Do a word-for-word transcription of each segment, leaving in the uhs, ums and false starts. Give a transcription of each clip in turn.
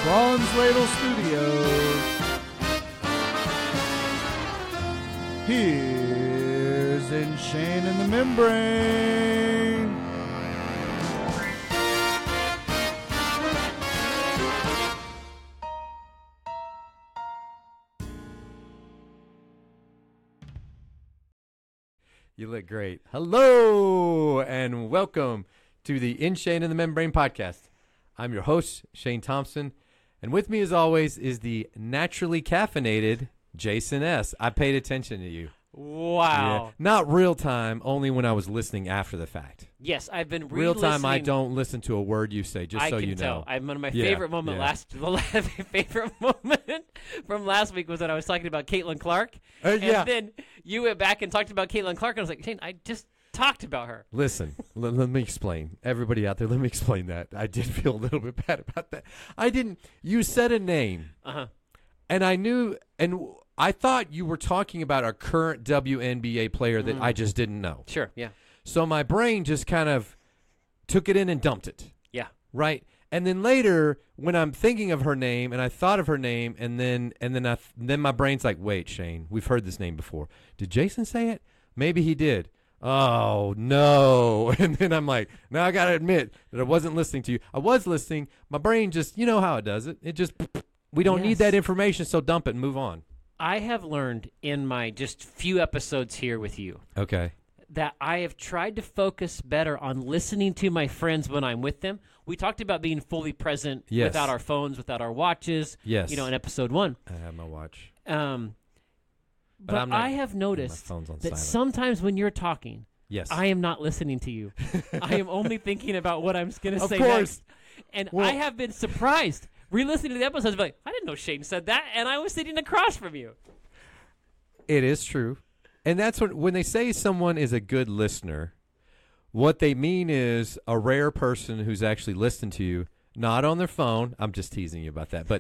Bronze Ladle Studios, here's In Shane and the Membrane. You look great. Hello, and welcome to the In Shane and the Membrane podcast. I'm your host, Shane Thompson, and with me, as always, is the naturally caffeinated Jason S. I paid attention to you. Wow. Yeah. Not real time, only when I was listening after the fact. Yes, I've been real time. I re-listening. don't listen to a word you say, just I so can you tell. know. I'm one of my Yeah, favorite moment yeah. last. The last favorite moment from last week was when I was talking about Caitlin Clark, Uh, and yeah. then you went back and talked about Caitlin Clark, and I was like, Shane, I just talked about her. Listen, let, let me explain. Everybody out there, let me explain that. I did feel a little bit bad about that. I didn't. You said a name, Uh huh. and I knew, and I thought you were talking about a current W N B A player that Mm. I just didn't know. Sure. Yeah. So my brain just kind of took it in and dumped it. Yeah. Right. And then later, when I'm thinking of her name, and I thought of her name, and then and then I then my brain's like, wait, Shane, we've heard this name before. Did Jason say it? Maybe he did. Oh no! And then I'm like, now I gotta admit that I wasn't listening to you. I was listening. My brain just, you know how it does it. It just, we don't need Yes. that information, so dump it and move on. I have learned in my just few episodes here with you Okay. that I have tried to focus better on listening to my friends when I'm with them. We talked about being fully present Yes. without our phones, without our watches. Yes. You know, in episode one. I have my watch. Um, But but I'm not- I have My noticed phone's on that silent. sometimes when you're talking, Yes. I am not listening to you. I am only thinking about what I'm going to Of say course. next. And Well- I have been surprised re-listening to the episodes. Like, I didn't know Shane said that, and I was sitting across from you. It is true. And that's when when they say someone is a good listener, what they mean is a rare person who's actually listened to you, not on their phone. I'm just teasing you about that, but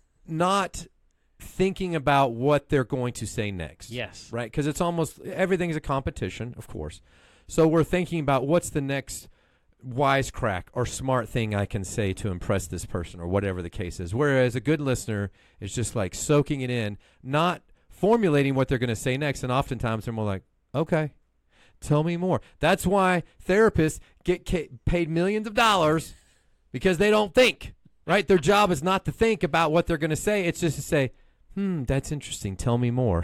not thinking about what they're going to say next. Yes. Right? Because it's almost everything's a competition, of course. So we're thinking about what's the next wisecrack or smart thing I can say to impress this person or whatever the case is. Whereas a good listener is just like soaking it in, not formulating what they're going to say next. And oftentimes they're more like, okay, tell me more. That's why therapists get ca- paid millions of dollars because they don't think, right? Their job is not to think about what they're going to say. It's just to say, hmm, that's interesting. Tell me more.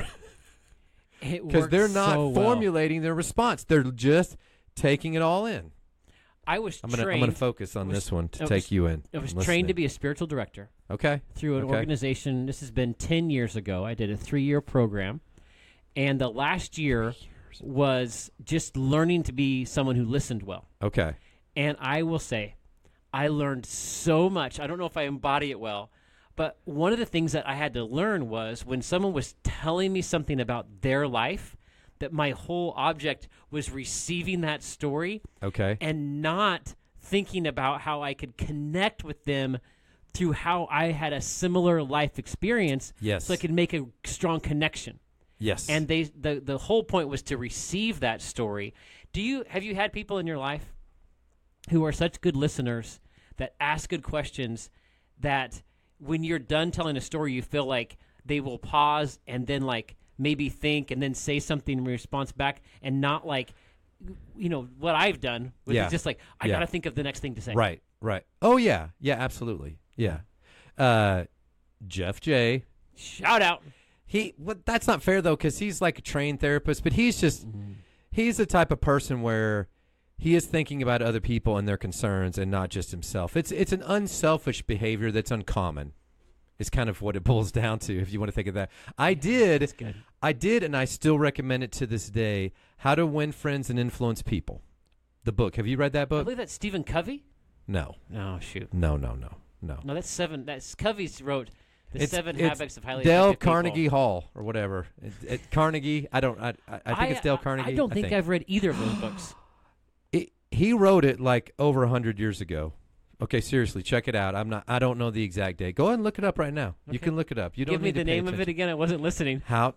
Because they're not so well. formulating their response. They're just taking it all in. I was I'm gonna trained. I'm gonna focus on was- this one to I take was- you in. I was I'm trained to listening. be a spiritual director Okay. through an Okay. organization. This has been ten years ago. I did a three-year program, and the last year was just learning to be someone who listened well. Okay. And I will say, I learned so much. I don't know if I embody it well, but one of the things that I had to learn was when someone was telling me something about their life, that my whole object was receiving that story Okay. and not thinking about how I could connect with them through how I had a similar life experience, Yes. so I could make a strong connection. Yes. And they the the whole point was to receive that story. Do you have you had people in your life who are such good listeners that ask good questions that when you're done telling a story you feel like they will pause and then like maybe think and then say something in response back and not like you know what I've done which Yeah. is just like I Yeah. got to think of the next thing to say. Right. Right. Oh yeah. Yeah. Absolutely. Yeah. Uh, Jeff J. Shout out. He. Well, that's not fair though, because he's like a trained therapist, but he's just he's the type of person where he is thinking about other people and their concerns and not just himself. It's it's an unselfish behavior that's uncommon. Is kind of what it boils down to, if you want to think of that. I did, That's good. I did, and I still recommend it to this day. How to Win Friends and Influence People. The book. Have you read that I book? believe that's Stephen Covey. No, Oh shoot. no, no, no, no. No, that's seven. That's Covey's wrote the It's- Seven it's Habits of Highly Dale Effective People. Carnegie Hall or whatever. It, it, Carnegie. I don't. I, I I think it's Dale Carnegie. I don't think, I've read either of those books. It, he wrote it like over a hundred years ago. Okay, seriously, check it out. I'm not. I don't know the exact date. Go ahead and look it up right now. You Okay. can look it up. You don't Give me need to the pay name of it attention. again. I wasn't listening. How?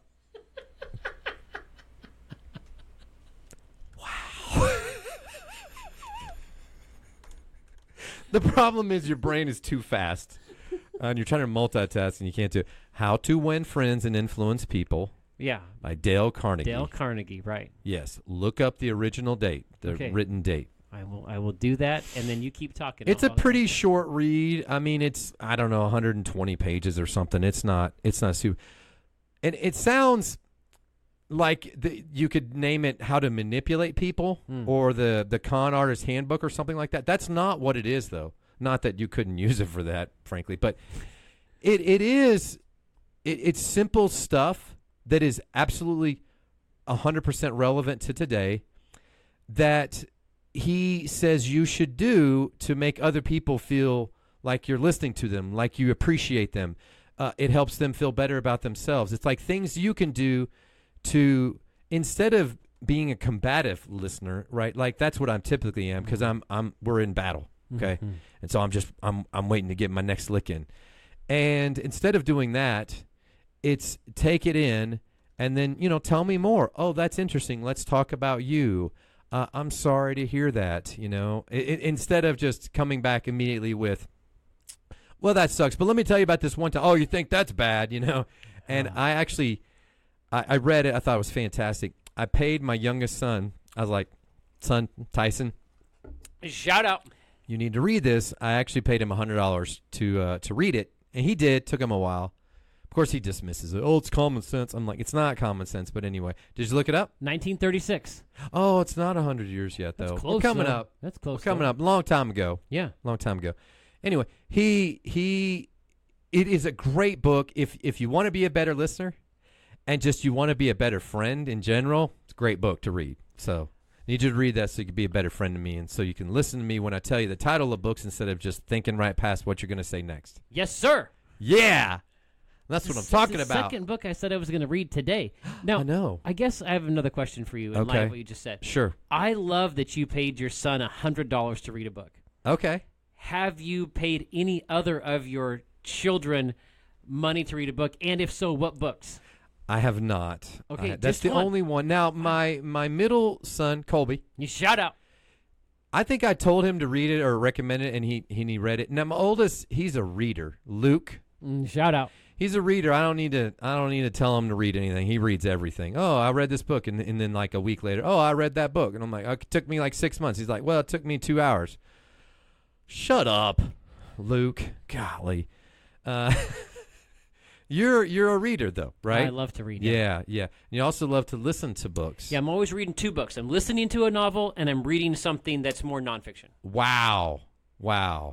Wow. The problem is your brain is too fast. and you're trying to multitask and you can't do it. How to Win Friends and Influence People Yeah. by Dale Carnegie. Dale Carnegie, right. Yes. Look up the original date, the Okay. written date. I will I will do that, and then you keep talking. It's a I'll- pretty short read. I mean, it's, I don't know, one hundred twenty pages or something. It's not, it's not super. And it sounds like the, you could name it How to Manipulate People Hmm. or the, the Con Artist Handbook or something like that. That's not what it is, though. Not that you couldn't use it for that, frankly. But it it is, it, it's simple stuff that is absolutely one hundred percent relevant to today that he says you should do to make other people feel like you're listening to them, like you appreciate them. Uh, it helps them feel better about themselves. It's like things you can do to, instead of being a combative listener, right? Like that's what I'm typically am because I'm I'm we're in battle, okay? Mhm. And so I'm just I'm I'm waiting to get my next lick in. And instead of doing that, it's take it in and then, you know, tell me more. Oh, that's interesting. Let's talk about you. Uh, I'm sorry to hear that, you know, I I instead of just coming back immediately with, well, that sucks, but let me tell you about this one time. Oh, you think that's bad, you know? And Uh. I actually, I, I read it. I thought it was fantastic. I paid my youngest son. I was like, son, Tyson, Shout out. you need to read this. I actually paid him one hundred dollars to uh, to read it, and he did. Took him a while. Of course, he dismisses it. Oh, it's common sense. I'm like, it's not common sense, but anyway. Did you look it up? nineteen thirty-six. Oh, it's not one hundred years yet, though. That's We're close. coming though. up. That's We're close. coming though. up. Long time ago. Yeah. Long time ago. Anyway, he he it is a great book if if you want to be a better listener and just you want to be a better friend in general. It's a great book to read. So I need you to read that so you can be a better friend to me and so you can listen to me when I tell you the title of books instead of just thinking right past what you're going to say next. Yes, sir. Yeah. That's what I'm This is talking the about. Second book I said I was going to read today. Now, I know. I guess I have another question for you in light Okay. of what you just said. Sure. I love that you paid your son one hundred dollars to read a book. Okay. Have you paid any other of your children money to read a book? And if so, what books? I have not. Okay, I- that's just the one. only one. Now, my my middle son, Colby, You shout out. I think I told him to read it or recommend it, and he and he read it. Now my oldest, he's a reader. Luke, Mm, shout out. he's a reader. I don't need to. I don't need to tell him to read anything. He reads everything. Oh, I read this book, and and then like a week later, oh, I read that book, and I'm like, it took me like six months. He's like, well, it took me two hours. Shut up, Luke. Golly, uh, you're you're a reader though, right? I love to read. yeah, yeah. You also love to listen to books. Yeah, I'm always reading two books. I'm listening to a novel, and I'm reading something that's more nonfiction. Wow. Wow.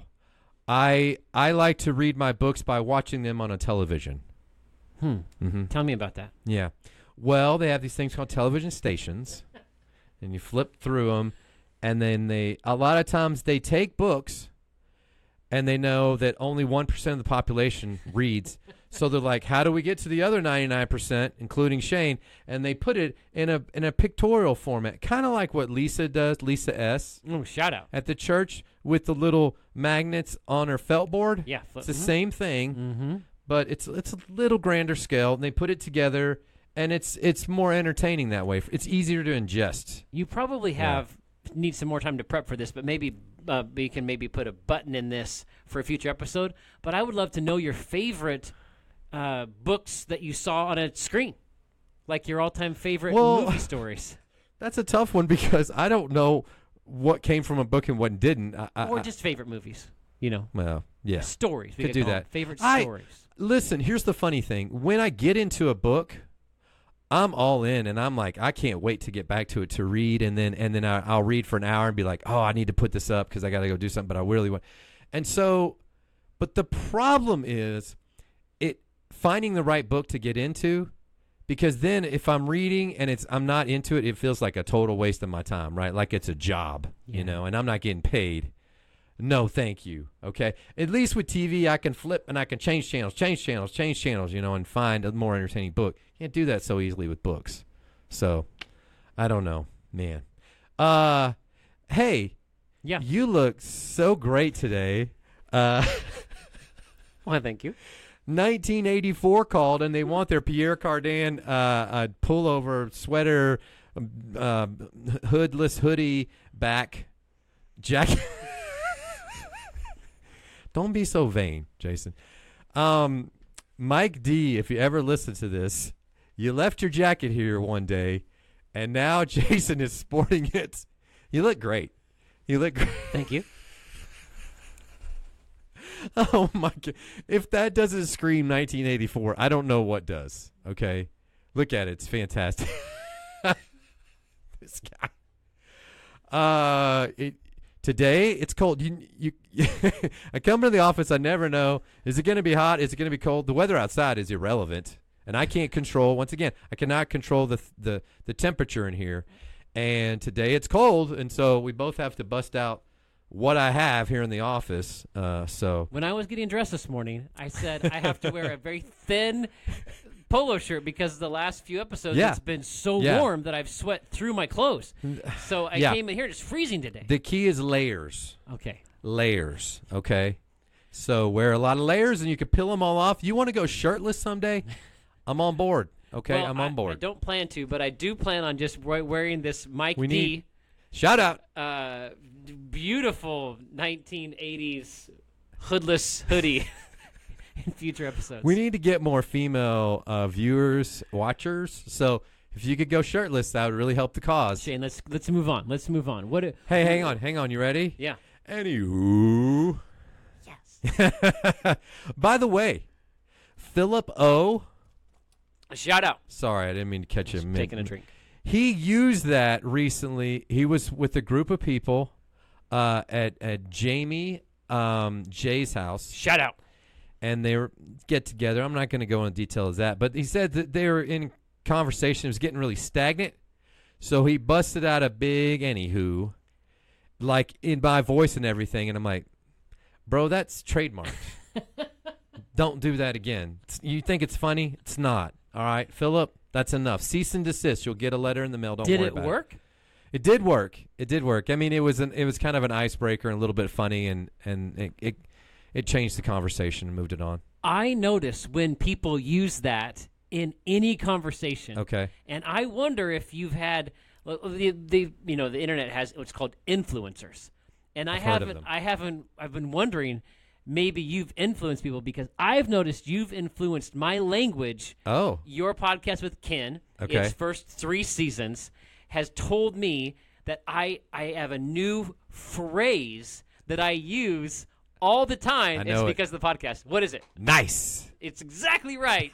I I like to read my books by watching them on a television. Hmm. Mm-hmm. Tell me about that. Yeah. Well, they have these things called television stations, and you flip through them, and then they, a lot of times they take books, and they know that only one percent of the population reads. So they're like, how do we get to the other ninety-nine percent, including Shane? And they put it in a in a pictorial format, kind of like what Lisa does, Lisa S. Oh, shout out. at the church with the little magnets on her felt board. Yeah. It's the same thing, Mm-hmm. but it's it's a little grander scale. And they put it together, and it's it's more entertaining that way. It's easier to ingest. You probably Yeah. have need some more time to prep for this, but maybe uh, we can maybe put a button in this for a future episode. But I would love to know your favorite uh, books that you saw on a screen, like your all-time favorite Well, movie stories, That's a tough one because I don't know what came from a book and what didn't. I, I, or I- just favorite movies. You know, well, yeah. stories. We Could could do call that. them. Favorite I- stories. Listen, here's the funny thing. When I get into a book, I'm all in, and I'm like, I can't wait to get back to it to read, and then and then I, I'll read for an hour and be like, oh, I need to put this up because I got to go do something, but I really want. And so, but the problem is, it finding the right book to get into, because then if I'm reading and it's I'm not into it, it feels like a total waste of my time, right? Like it's a job, Yeah. you know, and I'm not getting paid. No, thank you. Okay. At least with T V, I can flip and I can change channels, change channels, change channels, you know, and find a more entertaining book. Can't do that so easily with books. So, I don't know, man. Uh, hey, Yeah. you look so great today. Uh, Well, thank you. nineteen eighty-four called and they want their Pierre Cardin uh, uh, pullover sweater, uh, hoodless hoodie back jacket. Don't be so vain, Jason. Um, Mike D, if you ever listen to this, you left your jacket here one day, and now Jason is sporting it. You look great. You look great. Thank you. Oh, my God. If that doesn't scream nineteen eighty-four, I don't know what does. Okay? Look at it. It's fantastic. This guy. Uh, it, today, it's cold. You, you, I come into the office. I never know. Is it going to be hot? Is it going to be cold? The weather outside is irrelevant. And I can't control, once again, I cannot control the, the, the temperature in here. And today it's cold, and so we both have to bust out what I have here in the office. Uh, so When I was getting dressed this morning, I said I have to wear a very thin polo shirt because the last few episodes Yeah. it's been so Yeah. warm that I've sweat through my clothes. So I Yeah. came in here, it's freezing today. the key is layers. Okay. Layers, okay? So wear a lot of layers, and you can peel them all off. You want to go shirtless someday? I'm on board, okay? Well, I'm I, on board. I don't plan to, but I do plan on just we- wearing this Mike We D. need- Shout out. uh, beautiful nineteen eighties hoodless hoodie in future episodes. We need to get more female uh, viewers, watchers. So if you could go shirtless, that would really help the cause. Shane, let's let's move on. Let's move on. What? Hey, hang on, hang on. You ready? Yeah. Anywho. Yes. By the way, Philip O. A shout out. Sorry, I didn't mean to catch Just him. taking a drink. He used that recently. He was with a group of people uh, at at Jamie um, Jay's house, Shout out. and they were get together. I'm not going to go into detail of that, but he said that they were in conversation. It was getting really stagnant, so he busted out a big anywho, like in my voice and everything. And I'm like, bro, that's trademarked. Don't do that again. It's- you think it's funny? It's not. All right, Philip, that's enough. Cease and desist. You'll get a letter in the mail. Don't Did worry it about work? It. It did work. It did work. I mean, it was an it was kind of an icebreaker and a little bit funny, and and it it, it changed the conversation and moved it on. I notice when people use that in any conversation. Okay. And I wonder if you've had well, the, the you know the internet has what's called influencers, and I I've heard of haven't them. I haven't I've been wondering maybe you've influenced people because I've noticed you've influenced my language. Oh. Your podcast with Ken, Okay. its first three seasons, has told me that I I have a new phrase that I use all the time. I It's know it. because of the podcast. What is it? Nice. It's exactly right.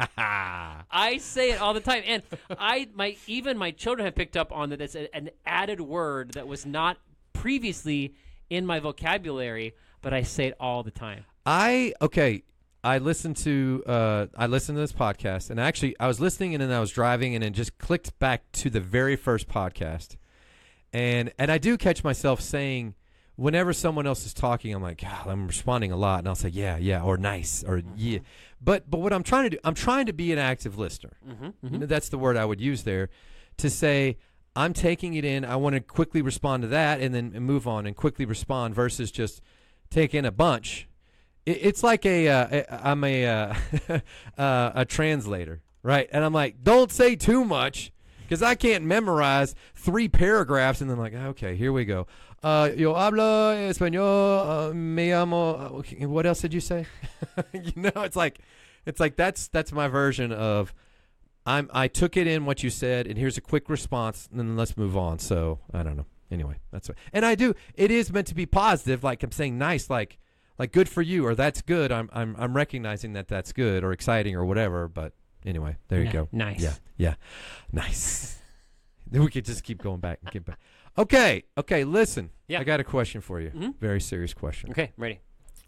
I say it all the time, and I my even my children have picked up on that. It's a, an added word that was not previously in my vocabulary, but I say it all the time. I okay. I listened to uh, I listened to this podcast, and actually I was listening, and then I was driving, and it just clicked back to the very first podcast, and and I do catch myself saying, whenever someone else is talking, I'm like, God, I'm responding a lot, and I'll say, yeah, yeah, or nice, or yeah, but but what I'm trying to do, I'm trying to be an active listener. Mm-hmm, That's the word I would use there, to say I'm taking it in. I want to quickly respond to that, and then move on and quickly respond versus just take in a bunch. It, it's like a uh, a- I'm a uh, uh, a translator, right? And I'm like, don't say too much because I can't memorize three paragraphs, and then I'm like, okay, here we go. Uh, yo hablo español. Uh, me llamo. Okay, what else did you say? You know, it's like, it's like that's that's my version of. I'm I took it in what you said, and here's a quick response, and then let's move on. So I don't know. Anyway, that's what, and I do. It is meant to be positive, like I'm saying, nice, like like good for you, or that's good. I'm I'm I'm recognizing that that's good or exciting or whatever. But anyway, there you Ni- go. nice. Yeah, yeah, nice. Then we could just keep going back and get back. Okay, okay. Listen, Yeah. I got a question for you. Mhm. Very serious question. Okay, I'm ready.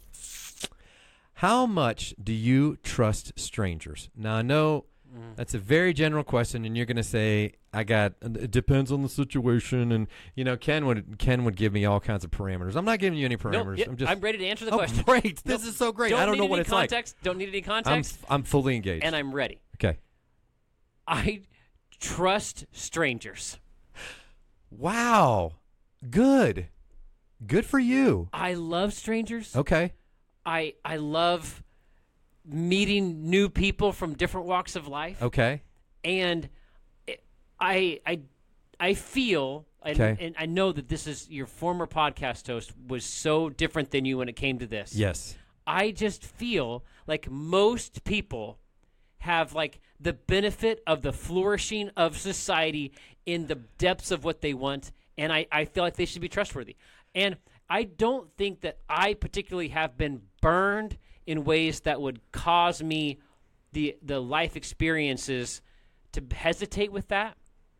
How much do you trust strangers? Now I know. That's a very general question, and you're going to say, "I got." It depends on the situation, and you know, Ken would Ken would give me all kinds of parameters. I'm not giving you any Nope, parameters. yep, I'm just. I'm ready to answer the oh, question. great! This Nope. is so great. Don't I don't need know any what it's context. Don't need any like. I'm context. I'm fully engaged. and I'm ready. Okay. I trust strangers. Wow. Good. Good for you. I love strangers. Okay. I I love meeting new people from different walks of life. Okay. And it, I I I feel and, Okay. and I know that this is your former podcast host was so different than you when it came to this. Yes. I just feel like most people have like the benefit of the flourishing of society in the depths of what they want, and I, I feel like they should be trustworthy. And I don't think that I particularly have been burned in ways that would cause me the the life experiences to hesitate with that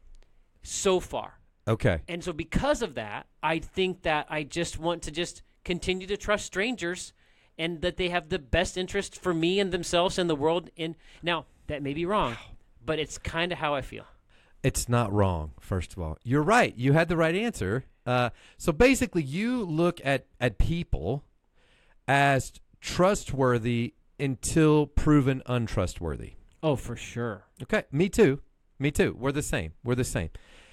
so far. Okay. And so because of that, I think that I just want to just continue to trust strangers and that they have the best interest for me and themselves and the world. In now, that may be wrong, but it's kind of how I feel. It's not wrong, first of all. You're right. You had the right answer. Uh, so basically, you look at, at people as trustworthy until proven untrustworthy. Oh, for sure. Okay. Me too. Me too. We're the same. We're the same.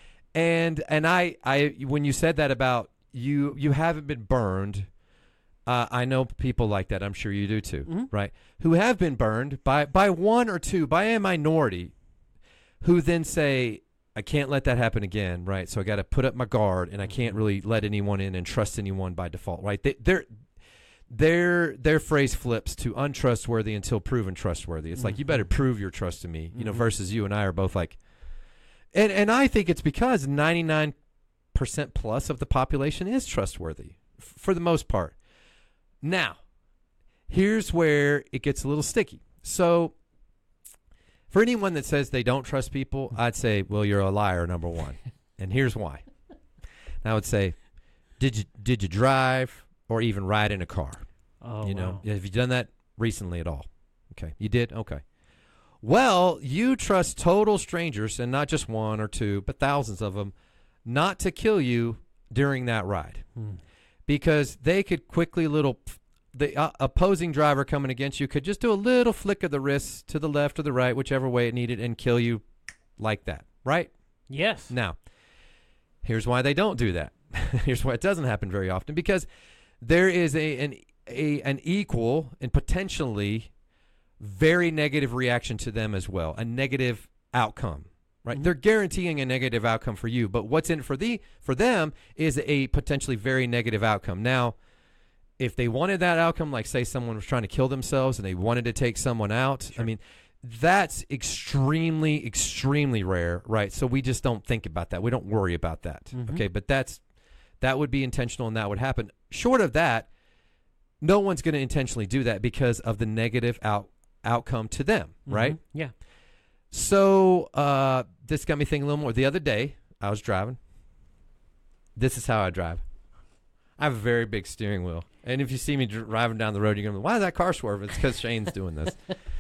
And and I, I when you said that about you, you haven't been burned. Uh, I know people like that. I'm sure you do too, mm-hmm. right? Who have been burned by, by one or two, by a minority, who then say, I can't let that happen again, right? So I got to put up my guard, and I can't really let anyone in and trust anyone by default, right? They, their their their phrase flips to untrustworthy until proven trustworthy. It's mm-hmm. like, you better prove your trust to me, you mm-hmm. know, versus you and I are both like, and and I think it's because ninety-nine percent plus of the population is trustworthy f- for the most part. Now, here's where it gets a little sticky. So, for anyone that says they don't trust people, I'd say, well, you're a liar, number one. And here's why. I would say, did you did you drive or even ride in a car? Oh, you wow. know, have you done that recently at all? Okay, you did? Okay. Well, you trust total strangers, and not just one or two, but thousands of them, not to kill you during that ride. Hmm. Because they could quickly little, the uh, opposing driver coming against you could just do a little flick of the wrist to the left or the right, whichever way it needed, and kill you like that, right? Yes. Now, here's why they don't do that. Here's why it doesn't happen very often, because there is a an a an equal and potentially very negative reaction to them as well, a negative outcome. Right, mm-hmm. They're guaranteeing a negative outcome for you, but what's in it for the for them is a potentially very negative outcome. Now, if they wanted that outcome, like say someone was trying to kill themselves and they wanted to take someone out, sure. I mean, that's extremely, extremely rare, right? So we just don't think about that. We don't worry about that. Mm-hmm. Okay, but that's that would be intentional and that would happen. Short of that, no one's going to intentionally do that because of the negative out outcome to them, mm-hmm. right? Yeah. So uh, this got me thinking a little more. The other day, I was driving. This is how I drive. I have a very big steering wheel. And if you see me driving down the road, you're going to be, why is that car swerving? It's because Shane's doing this.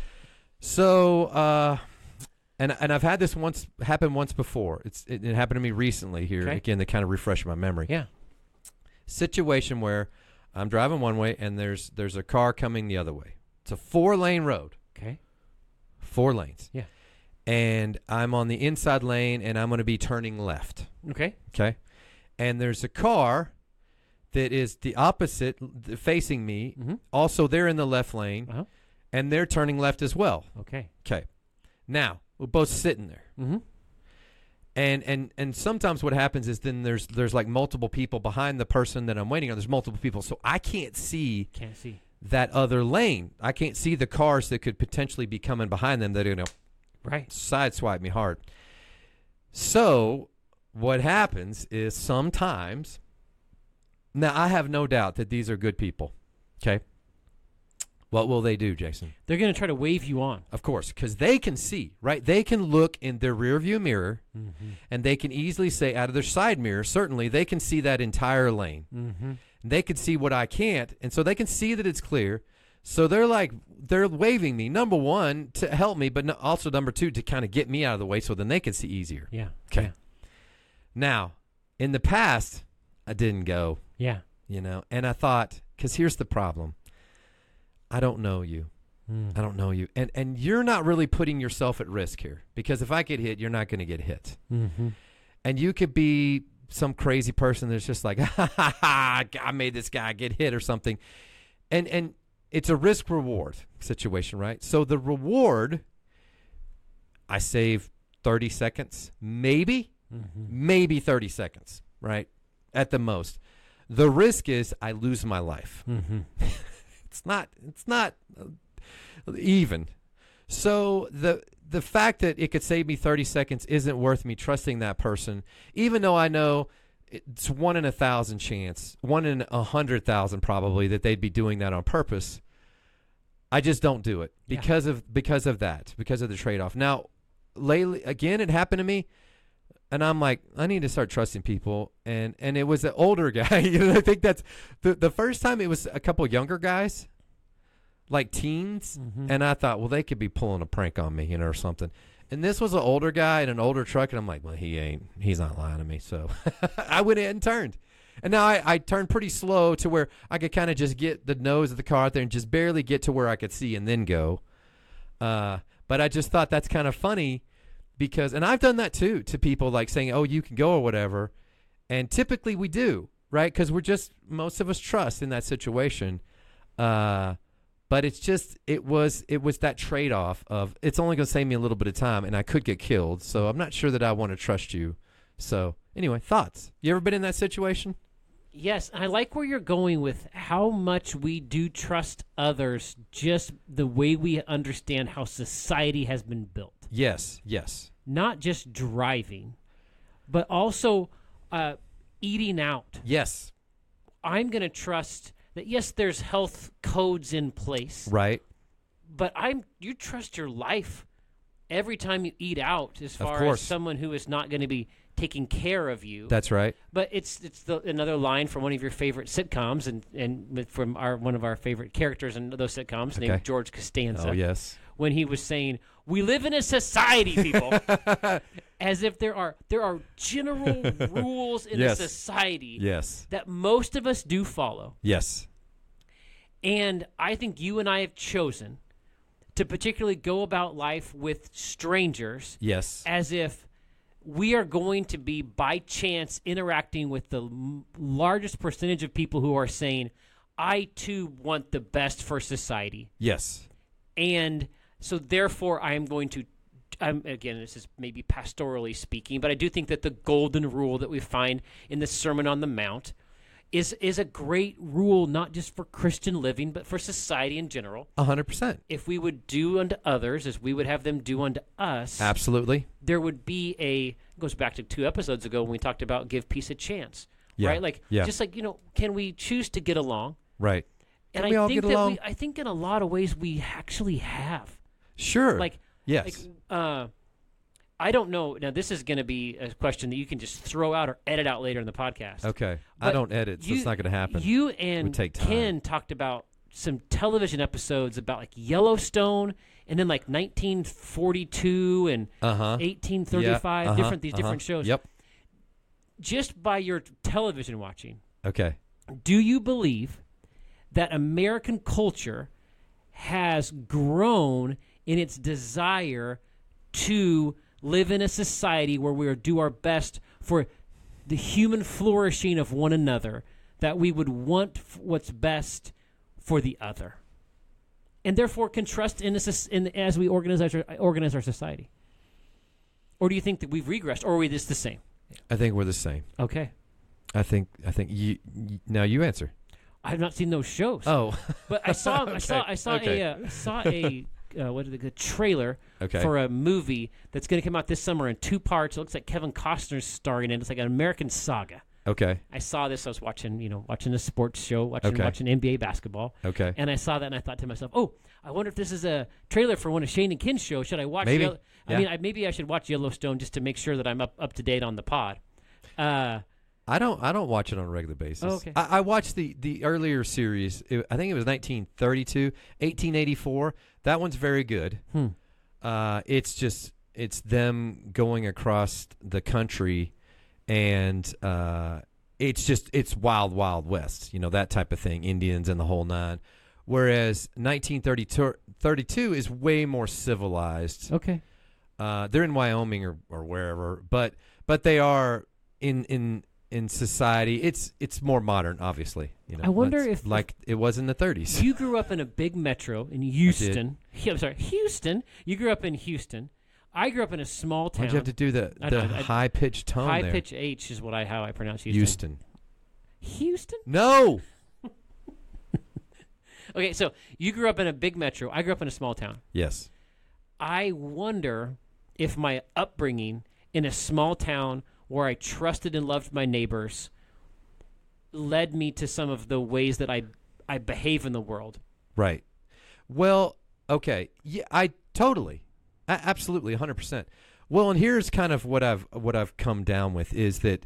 So, uh, and and I've had this once happen once before. It's It, it happened to me recently here, okay. again, to kind of refresh my memory. Yeah. Situation where I'm driving one way, and there's there's a car coming the other way. It's a four-lane road. Okay. Four lanes. Yeah. And I'm on the inside lane, and I'm going to be turning left. Okay. Okay. And there's a car that is the opposite, facing me. Mm-hmm. Also, they're in the left lane, uh-huh. and they're turning left as well. Okay. Okay. Now, we're both sitting there. Mm-hmm. And and and sometimes what happens is then there's there's like multiple people behind the person that I'm waiting on. There's multiple people, so I can't see. Can't see. That other lane. I can't see the cars that could potentially be coming behind them that are going to right. sideswipe me hard. So what happens is sometimes, now I have no doubt that these are good people, okay? What will they do, Jason? They're going to try to wave you on. Of course, because they can see, right? They can look in their rearview mirror, mm-hmm. and they can easily say out of their side mirror, certainly they can see that entire lane. Mm-hmm. They can see what I can't, and so they can see that it's clear. So they're like, they're waving me, number one, to help me, but no, also number two, to kind of get me out of the way so then they can see easier. Yeah. Okay. Yeah. Now, in the past, I didn't go. Yeah. You know, and I thought, because here's the problem. I don't know you. Mm. I don't know you. And and you're not really putting yourself at risk here, because if I get hit, you're not going to get hit. Mm-hmm. And you could be some crazy person that's just like, ha, ha, ha, I made this guy get hit or something. And and it's a risk reward situation, right? So the reward, I save thirty seconds, maybe, mm-hmm. maybe thirty seconds, right? At the most. The risk is I lose my life. Mm-hmm. it's not it's not uh, even. So the the fact that it could save me thirty seconds isn't worth me trusting that person, even though I know it's one in a thousand chance, one in a hundred thousand probably that they'd be doing that on purpose. I just don't do it because yeah. of because of that, because of the trade-off. Now, lately, again, it happened to me, and I'm like, I need to start trusting people. And and it was an older guy. You know, I think that's the the first time it was a couple younger guys, like teens, mm-hmm. and I thought, well, they could be pulling a prank on me, you know, or something. And this was an older guy in an older truck, and I'm like, well, he ain't, he's not lying to me. So I went ahead and turned. And now I, I turned pretty slow to where I could kind of just get the nose of the car out there and just barely get to where I could see and then go. Uh, but I just thought that's kind of funny because, and I've done that too, to people like saying, oh, you can go or whatever. And typically we do, right? Because we're just, most of us trust in that situation. Uh, but it's just, it was, it was that trade-off of it's only going to save me a little bit of time and I could get killed. So I'm not sure that I want to trust you. So anyway, thoughts? You ever been in that situation? Yes, I like where you're going with how much we do trust others, just the way we understand how society has been built. Yes, yes. Not just driving, but also uh, eating out. Yes. I'm going to trust that, yes, there's health codes in place. Right. But I'm you trust your life every time you eat out as far as someone who is not going to be taking care of you. That's right. But it's it's the, another line from one of your favorite sitcoms, and, and from our one of our favorite characters in those sitcoms, okay. named George Costanza. Oh, yes. When he was saying, we live in a society, people. As if there are there are general rules in yes. a society yes. that most of us do follow. Yes. And I think you and I have chosen to particularly go about life with strangers yes. as if we are going to be, by chance, interacting with the m- largest percentage of people who are saying, I, too, want the best for society. Yes. And so, therefore, I am going to, um, again, this is maybe pastorally speaking, but I do think that the golden rule that we find in the Sermon on the Mount is is a great rule, not just for Christian living, but for society in general. A hundred percent. If we would do unto others as we would have them do unto us. Absolutely. There would be a, it goes back to two episodes ago when we talked about give peace a chance. Yeah. Right? Like, yeah. just like, you know, can we choose to get along? Right. And can I we all think get that along? we, I think in a lot of ways we actually have. Sure. Like, yes. Like, uh, I don't know. Now, this is going to be a question that you can just throw out or edit out later in the podcast. Okay. But I don't edit, so you, it's not going to happen. You and take time. Ken talked about some television episodes about like Yellowstone and then like nineteen forty-two and uh-huh. eighteen thirty-five, yeah. uh-huh. different these uh-huh. different shows. Yep. Just by your television watching. Okay. Do you believe that American culture has grown in its desire to live in a society where we do our best for the human flourishing of one another, that we would want f- what's best for the other, and therefore can trust in, this, in as we organize our, organize our society? Or do you think that we've regressed, or are we just the same? I think we're the same. Okay. I think I think you, you now you answer. I have not seen those shows. Oh, but I saw okay. I saw I saw okay. a uh, saw a uh, what is it, a trailer okay. for a movie that's going to come out this summer in two parts. It looks like Kevin Costner's starring in it. It's like an American saga. Okay. I saw this. I was watching, you know, watching a sports show, watching okay. watching N B A basketball. Okay. And I saw that, and I thought to myself, "Oh, I wonder if this is a trailer for one of Shane and Ken's shows. Should I watch? Maybe. Yellow- yeah. I mean, I, maybe I should watch Yellowstone just to make sure that I'm up, up to date on the pod." Uh, I don't. I don't watch it on a regular basis. Oh, okay. I, I watched the the earlier series. It, I think it was nineteen thirty-two, eighteen eighty-four. That one's very good. Hmm. Uh, it's just it's them going across the country, and uh, it's just it's wild, wild west. You know, that type of thing. Indians and the whole nine. Whereas nineteen thirty-two is way more civilized. Okay. Uh, they're in Wyoming or, or wherever, but but they are in in. in society, it's it's more modern, obviously. You know, I wonder if like it was in the thirties. You grew up in a big metro in Houston. I'm sorry, Houston. You grew up in Houston. I grew up in a small town. Why'd you have to do the the high pitched tone? High there? pitch H is what I how I pronounce Houston. Houston. Houston? No. Okay, so you grew up in a big metro. I grew up in a small town. Yes. I wonder if my upbringing in a small town where I trusted and loved my neighbors led me to some of the ways that I I behave in the world. Right. Well, okay. Yeah, I totally, a- absolutely, one hundred percent. Well, and here's kind of what I've what I've come down with is that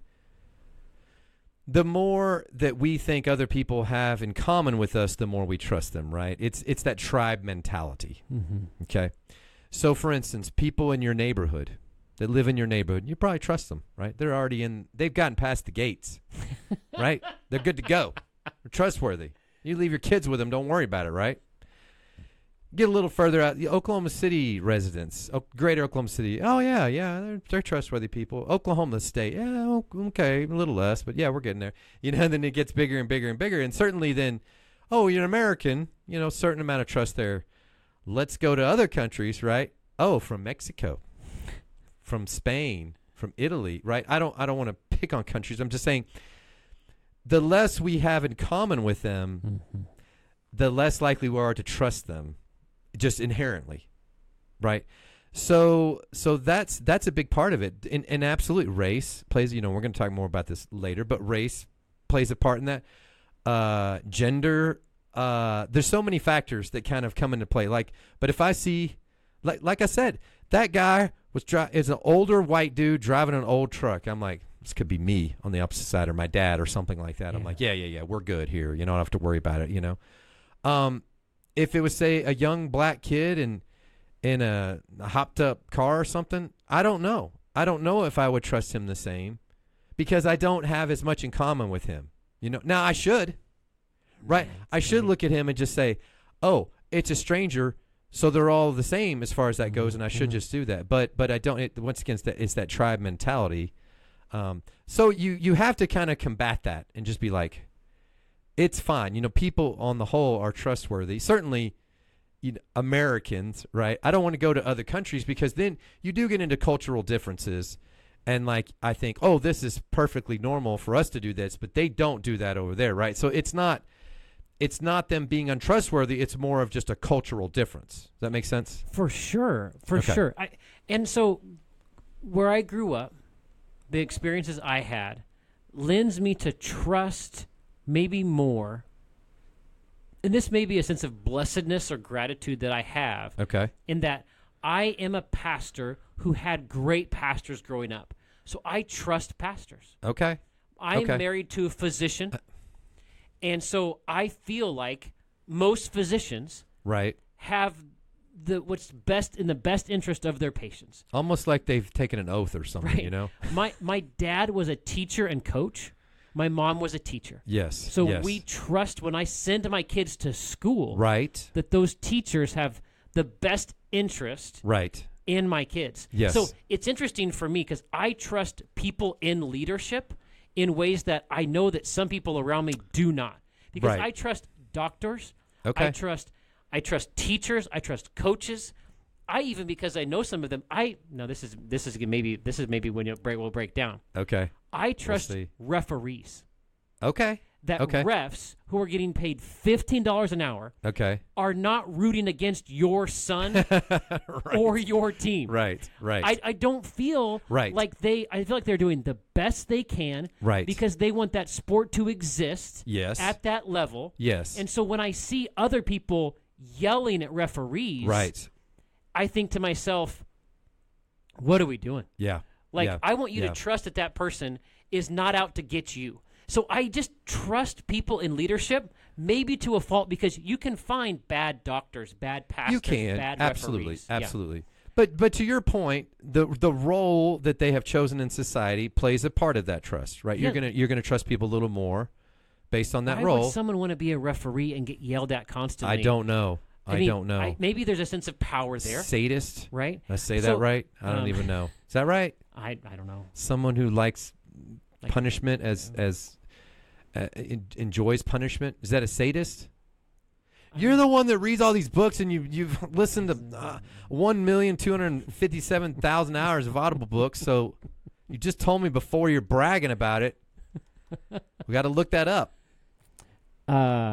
the more that we think other people have in common with us, the more we trust them, right? It's it's that tribe mentality. Mm-hmm. Okay. So, for instance, people in your neighborhood that live in your neighborhood, you probably trust them, right? They're already in, they've gotten past the gates, right? They're good to go. They're trustworthy. You leave your kids with them, don't worry about it, right? Get a little further out, the Oklahoma City residents, o- greater Oklahoma City. Oh, yeah, yeah, they're, they're trustworthy people. Oklahoma State, yeah, o- okay, a little less, but yeah, we're getting there. You know, and then it gets bigger and bigger and bigger. And certainly then, oh, you're an American, you know, certain amount of trust there. Let's go to other countries, right? Oh, from Mexico, from Spain, from Italy, right? I don't I don't want to pick on countries. I'm just saying the less we have in common with them, Mm-hmm. the less likely we are to trust them just inherently, right? So so that's that's a big part of it. And, and absolutely race plays, you know, we're going to talk more about this later, but race plays a part in that. Uh, gender, uh, there's so many factors that kind of come into play. Like, but if I see, like like I said, that guy was dri- is an older white dude driving an old truck. I'm like, this could be me on the opposite side or my dad or something like that. Yeah. I'm like, yeah, yeah, yeah, we're good here. You don't have to worry about it, you know. Um, if it was, say, a young black kid in, in a, a hopped-up car or something, I don't know. I don't know if I would trust him the same because I don't have as much in common with him. You know, now I should, right? Yeah, I should look at him and just say, oh, it's a stranger, so they're all the same as far as that goes, and I should Mhm. just do that. But but I don't. It, once again, it's that, it's that tribe mentality. Um, so you you have to kind of combat that and just be like, it's fine. You know, people on the whole are trustworthy. Certainly, you know, Americans, right? I don't want to go to other countries because then you do get into cultural differences. And like, I think, oh, this is perfectly normal for us to do this, but they don't do that over there, right? So it's not, it's not them being untrustworthy. It's more of just a cultural difference. Does that make sense? For sure, for Okay. sure. I, and so, where I grew up, the experiences I had lends me to trust maybe more. And this may be a sense of blessedness or gratitude that I have Okay. in that I am a pastor who had great pastors growing up. So I trust pastors. Okay. I'm Okay. married to a physician. And so I feel like most physicians Right. have the what's best in the best interest of their patients. Almost like they've taken an oath or something, Right. you know? My my dad was a teacher and coach. My mom was a teacher. Yes. So yes. we trust when I send my kids to school Right. that those teachers have the best interest Right. in my kids. Yes. So it's interesting for me because I trust people in leadership in ways that I know that some people around me do not. Because Right. I trust doctors. Okay. I trust I trust teachers. I trust coaches. I even because I know some of them. I no. This is this is maybe this is maybe when it break will break down. Okay. I trust see. referees. Okay. That Okay. refs who are getting paid fifteen dollars an hour Okay. are not rooting against your son right. or your team. Right. Right. I, I don't feel Right. like they. I feel like they're doing the best they can Right. because they want that sport to exist yes. at that level. yes. And so when I see other people yelling at referees, right. I think to myself, what are we doing? Yeah. Like, yeah. I want you yeah. to trust that that person is not out to get you. So I just trust people in leadership, maybe to a fault, because you can find bad doctors, bad pastors, You can bad absolutely, referees. Yeah. absolutely. But but to your point, the the role that they have chosen in society plays a part of that trust, right? You're Yeah. gonna you're gonna trust people a little more based on that Why role. would someone want to be a referee and get yelled at constantly? I don't know. I, I mean, don't know. I, maybe there's a sense of power there, Sadist. right? Did I say So, that right? I don't um, even know. Is that right? I I don't know. Someone who likes Like- punishment as as uh, en- enjoys punishment. Is that a sadist? You're the one that reads all these books, and you you've listened to uh, one million two hundred fifty-seven thousand hours of Audible books. So you just told me before you're bragging about it. We got to look that up. Uh,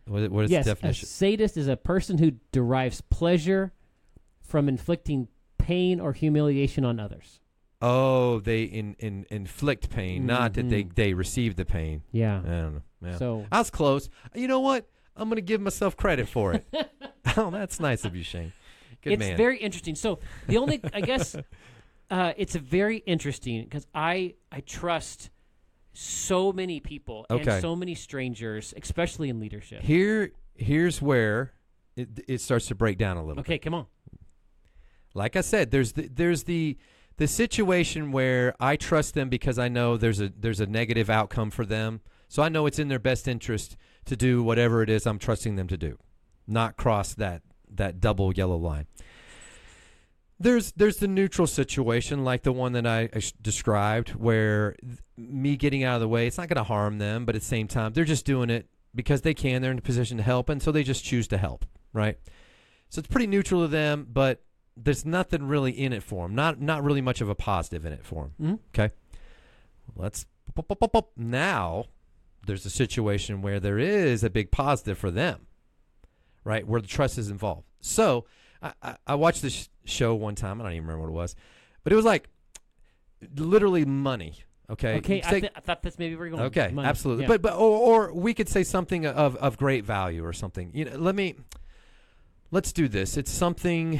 What, what is yes, the a definition? sadist is a person who derives pleasure from inflicting pain or humiliation on others. Oh, they in, in, inflict pain, mm-hmm. not that they, they receive the pain. Yeah. I don't know. Yeah. So I was close. You know what? I'm going to give myself credit for it. Oh, that's nice of you, Shane. Good it's man. very interesting. So the only, I guess, uh, it's a very interesting because I I trust so many people Okay. and so many strangers, especially in leadership. Here, here's where it, it starts to break down a little. Okay, bit. come on. Like I said, there's the, there's the the situation where I trust them because I know there's a there's a negative outcome for them. So I know it's in their best interest to do whatever it is I'm trusting them to do, not cross that that double yellow line. There's there's the neutral situation like the one that I, I sh- described where th- me getting out of the way, it's not going to harm them, but at the same time, they're just doing it because they can. They're in a position to help, and so they just choose to help, right? So it's pretty neutral to them, but there's nothing really in it for them. Not not really much of a positive in it for them. Mm-hmm. Okay, let's now. There's a situation where there is a big positive for them, right? Where the trust is involved. So I, I, I watched this show one time. I don't even remember what it was, but it was like literally money. Okay. Okay. I, Say, th- I thought that's maybe where we're going. okay. Money. Absolutely. Yeah. But but or, or we could say something of of great value or something. You know, let me let's do this. It's something.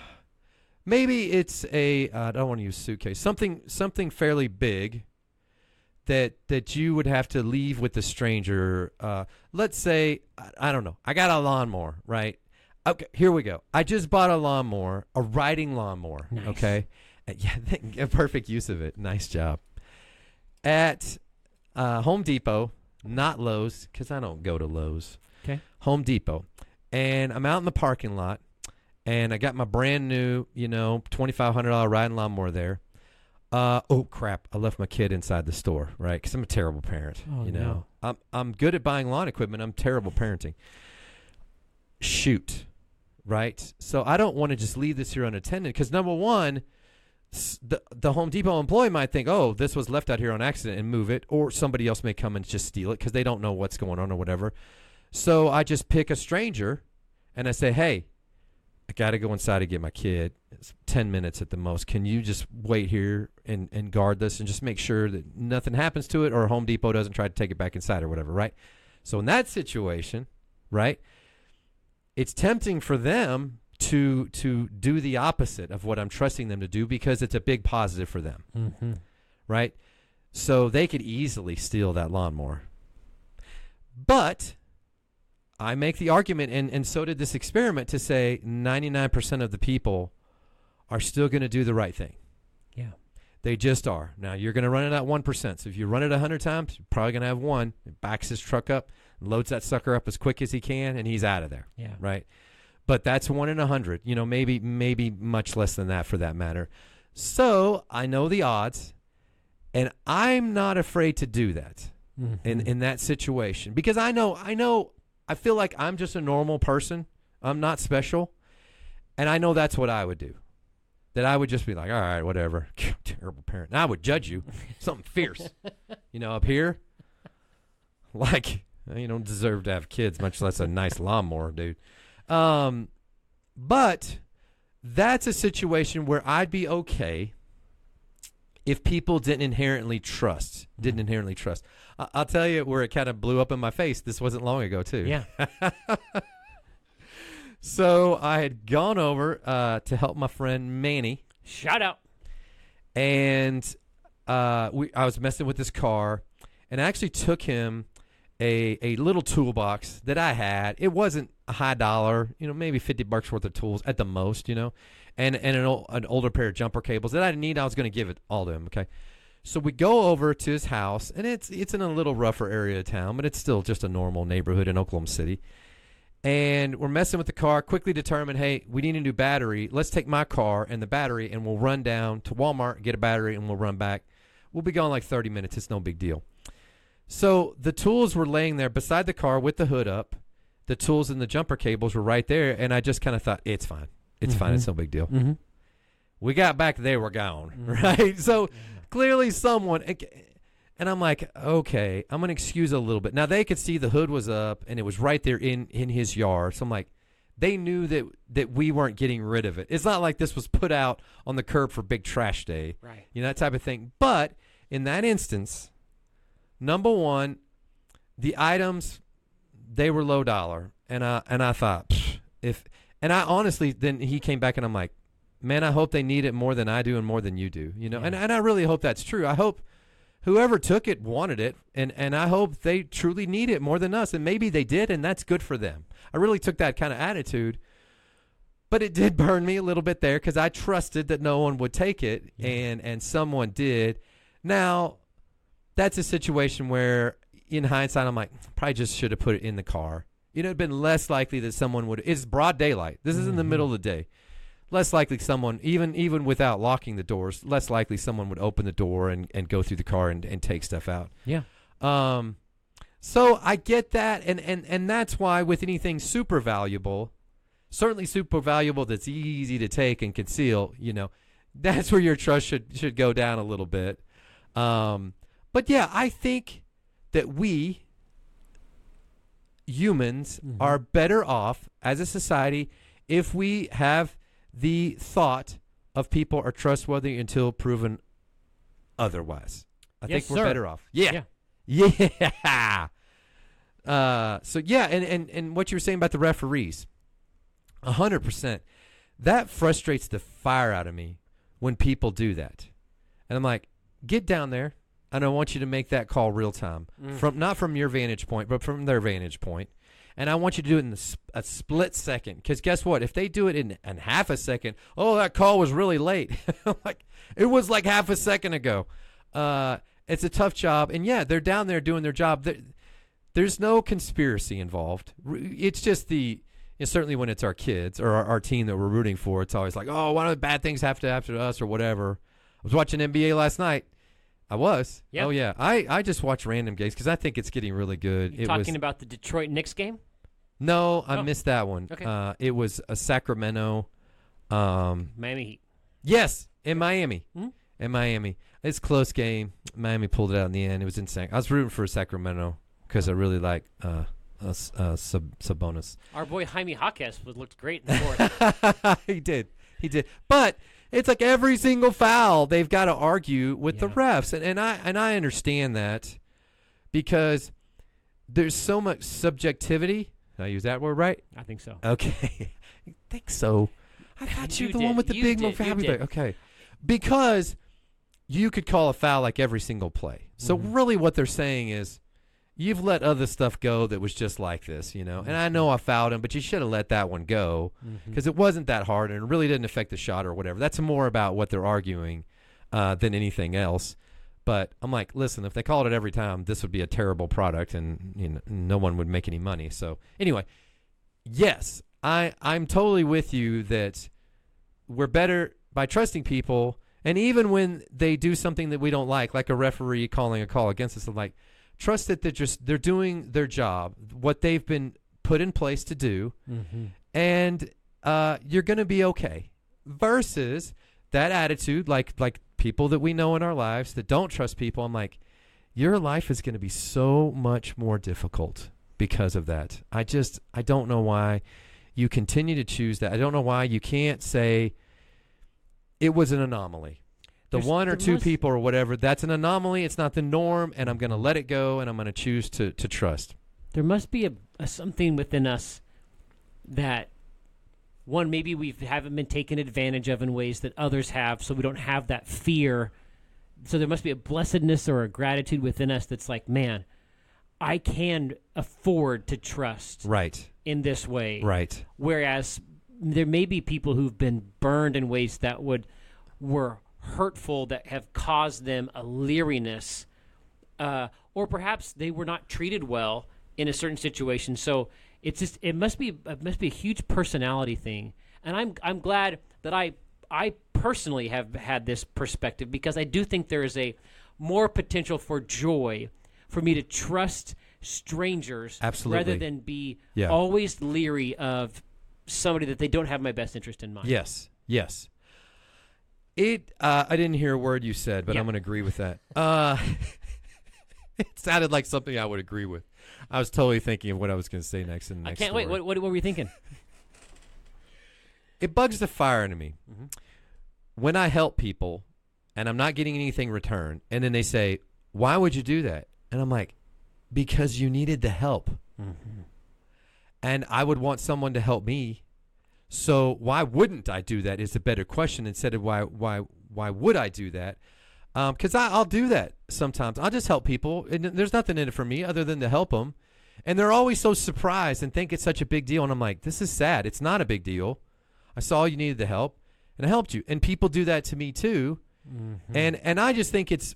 Maybe it's a. Uh, I don't want to use suitcase. Something something fairly big. That that you would have to leave with a stranger. Uh, let's say, I, I don't know, I got a lawnmower, right? Okay, here we go. I just bought a lawnmower, a riding lawnmower, nice. Okay? Uh, yeah, a perfect use of it. Nice job. At uh, Home Depot, not Lowe's, because I don't go to Lowe's. Okay. Home Depot. And I'm out in the parking lot, and I got my brand new, you know, twenty-five hundred dollars riding lawnmower there. Uh, oh crap! I left my kid inside the store, right? Because I'm a terrible parent. Oh, you know, no. I'm I'm good at buying lawn equipment. I'm terrible parenting. Shoot, right? So I don't want to just leave this here unattended because number one, s- the the Home Depot employee might think, oh, this was left out here on accident and move it, or somebody else may come and just steal it because they don't know what's going on or whatever. So I just pick a stranger, and I say, hey, I got to go inside and get my kid. It's ten minutes at the most. Can you just wait here and, and guard this and just make sure that nothing happens to it or Home Depot doesn't try to take it back inside or whatever, right? So in that situation, right, it's tempting for them to to do the opposite of what I'm trusting them to do because it's a big positive for them, Mm-hmm. right? So they could easily steal that lawnmower. But I make the argument, and, and so did this experiment, to say ninety-nine percent of the people are still going to do the right thing. Yeah. They just are. Now, you're going to run it at one percent. So if you run it one hundred times, you're probably going to have one. He backs his truck up, loads that sucker up as quick as he can, and he's out of there. Yeah. Right? But that's one in a hundred. You know, maybe maybe much less than that for that matter. So I know the odds, and I'm not afraid to do that Mm-hmm. in, in that situation. Because I know, I know, I feel like I'm just a normal person. I'm not special. And I know that's what I would do. That I would just be like, all right, whatever. Terrible parent. And I would judge you. Something fierce. You know, up here. Like, you don't deserve to have kids, much less a nice lawnmower, dude. Um, but that's a situation where I'd be okay if people didn't inherently trust. Didn't inherently trust. I- I'll tell you where it kind of blew up in my face. This wasn't long ago, too. Yeah. So I had gone over uh, to help my friend Manny. Shout out. And uh, we, I was messing with his car, and I actually took him a a little toolbox that I had. It wasn't a high dollar, you know, maybe fifty bucks worth of tools at the most, you know, and and an, old, an older pair of jumper cables that I didn't need. I was going to give it all to him, okay? So we go over to his house, and it's it's in a little rougher area of town, but it's still just a normal neighborhood in Oklahoma City. And we're messing with the car, quickly determined, hey, we need a new battery. Let's take my car and the battery, and we'll run down to Walmart, get a battery, and we'll run back. We'll be gone like thirty minutes. It's no big deal. So the tools were laying there beside the car with the hood up. The tools and the jumper cables were right there, and I just kind of thought, it's fine. It's Mm-hmm. fine. It's no big deal. Mm-hmm. We got back, they were gone, Mhm. right? So clearly someone, And I'm like, okay, I'm going to excuse a little bit. Now, they could see the hood was up, and it was right there in, in his yard. So I'm like, they knew that, that we weren't getting rid of it. It's not like this was put out on the curb for big trash day. Right. You know, that type of thing. But in that instance, number one, the items, they were low dollar. And I, and I thought, if, and I honestly, then he came back and I'm like, man, I hope they need it more than I do and more than you do. You know, Yeah. and, and I really hope that's true. I hope whoever took it wanted it, and, and I hope they truly need it more than us, and maybe they did, and that's good for them. I really took that kind of attitude, but it did burn me a little bit there because I trusted that no one would take it, Yeah. and, and someone did. Now, that's a situation where, in hindsight, I'm like, probably just should have put it in the car. You know, it'd been less likely that someone would. It's broad daylight. This is in the Mhm. middle of the day. Less likely someone, even even without locking the doors, less likely someone would open the door and, and go through the car and, and take stuff out. Yeah. Um, so I get that, and, and, and that's why with anything super valuable, certainly super valuable that's easy to take and conceal, you know, that's where your trust should should go down a little bit. Um, but yeah, I think that we humans Mhm. are better off as a society if we have the thought of people are trustworthy until proven otherwise. I Yes, think we're sir. better off. Yeah. Yeah. Uh, so yeah, and, and, and what you were saying about the referees, a hundred percent. That frustrates the fire out of me when people do that. And I'm like, get down there, and I want you to make that call real time. Mm. From not from your vantage point, but from their vantage point. And I want you to do it in the, sp- a split second. Because guess what? If they do it in, in half a second, oh, that call was really late. Like, it was like half a second ago. Uh, it's a tough job. And, yeah, they're down there doing their job. There, there's no conspiracy involved. It's just the – certainly when it's our kids or our, our team that we're rooting for, it's always like, oh, why do bad things have to happen to us or whatever. I was watching N B A last night. I was. Yep. Oh, yeah. I, I just watch random games because I think it's getting really good. You it talking was, about the Detroit Knicks game? No, I Oh. missed that one. Okay. Uh, it was a Sacramento. Um, Miami Heat. yes, in Miami. Hmm? In Miami. It's a close game. Miami pulled it out in the end. It was in Sac- I was rooting for Sacramento because I really like uh, uh, uh, Sab- Sabonis. Our boy Jaime Jaquez was looked great in the fourth. He did. He did. But it's like every single foul they've got to argue with the Yeah. refs. And, and I and I understand that because there's so much subjectivity. Did I use that word right? I think so. Okay. I think so. I thought you You were the one did. with the You big did. You vocabulary. did. Okay. Because you could call a foul like every single play. So Mhm. really what they're saying is you've let other stuff go that was just like this, you know. And I know I fouled him, but you should have let that one go Mhm. because it wasn't that hard and it really didn't affect the shot or whatever. That's more about what they're arguing uh, than anything else. But I'm like, listen, if they called it every time, this would be a terrible product and you know, no one would make any money. So anyway, yes, I, I'm totally with you that we're better by trusting people. And even when they do something that we don't like, like a referee calling a call against us, I'm like, trust that they're just they're doing their job, what they've been put in place to do, Mhm. and uh, you're going to be okay. Versus that attitude, like like people that we know in our lives that don't trust people, I'm like, your life is going to be so much more difficult because of that. I just I don't know why you continue to choose that. I don't know why you can't say it was an anomaly. The There's- one or there two must- people or whatever, that's an anomaly. It's not the norm, and I'm going to let it go, and I'm going to choose to to trust. There must be a, a something within us that one maybe we haven't been taken advantage of in ways that others have, so we don't have that fear. So there must be a blessedness or a gratitude within us that's like, man, I can afford to trust Right, in this way. right. Whereas there may be people who've been burned in ways that would were hurtful, that have caused them a leeriness, uh, or perhaps they were not treated well in a certain situation. So it's just it must be it must be a huge personality thing. And I'm I'm glad that I I personally have had this perspective because I do think there is a more potential for joy for me to trust strangers Absolutely. rather than be Yeah. always leery of somebody that they don't have my best interest in mind. Yes, yes. It. Uh, I didn't hear a word you said, but Yeah. I'm going to agree with that. Uh, It sounded like something I would agree with. I was totally thinking of what I was going to say next. In the I next can't wait. story. What, what, what were you thinking? It bugs the fire into me Mm-hmm. when I help people and I'm not getting anything in return, and then they say, "Why would you do that?" And I'm like, "Because you needed the help, Mm-hmm. and I would want someone to help me. So why wouldn't I do that?" Is a better question instead of why why why would I do that? Because um, I'll do that sometimes. I'll just help people, and there's nothing in it for me other than to help them. And they're always so surprised and think it's such a big deal. And I'm like, this is sad. It's not a big deal. I saw you needed the help, and I helped you. And people do that to me too. Mm-hmm. And and I just think it's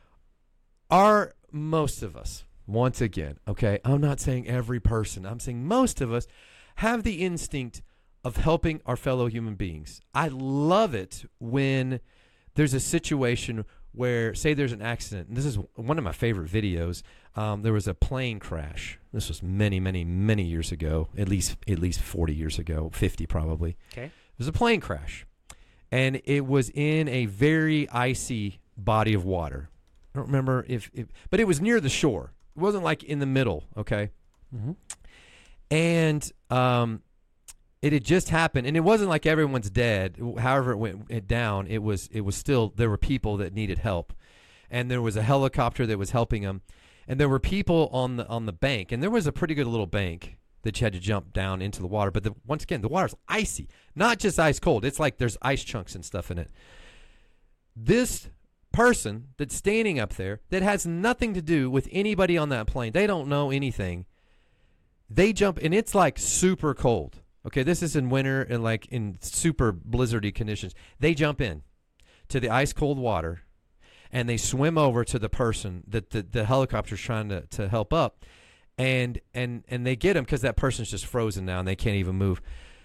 our most of us, once again, okay, I'm not saying every person. I'm saying most of us have the instinct of helping our fellow human beings. I love it when there's a situation where, say there's an accident, and this is one of my favorite videos. Um, there was a plane crash. This was many, many, many years ago, at least at least forty years ago, fifty probably. Okay. It was a plane crash, and it was in a very icy body of water. I don't remember if, if but it was near the shore. It wasn't like in the middle, okay? Mm-hmm. And um, it had just happened, and it wasn't like everyone's dead. However it went it down, it was it was still, there were people that needed help, and there was a helicopter that was helping them, and there were people on the on the bank, and there was a pretty good little bank that you had to jump down into the water. But the, once again, the water's icy, not just ice cold. It's like there's ice chunks and stuff in it. This person that's standing up there that has nothing to do with anybody on that plane, they don't know anything. They jump, and it's like super cold. Okay, this is in winter and like in super blizzardy conditions. They jump in to the ice cold water, and they swim over to the person that the, the helicopter's trying to, to help up, and and and they get him because that person's just frozen now and they can't even move.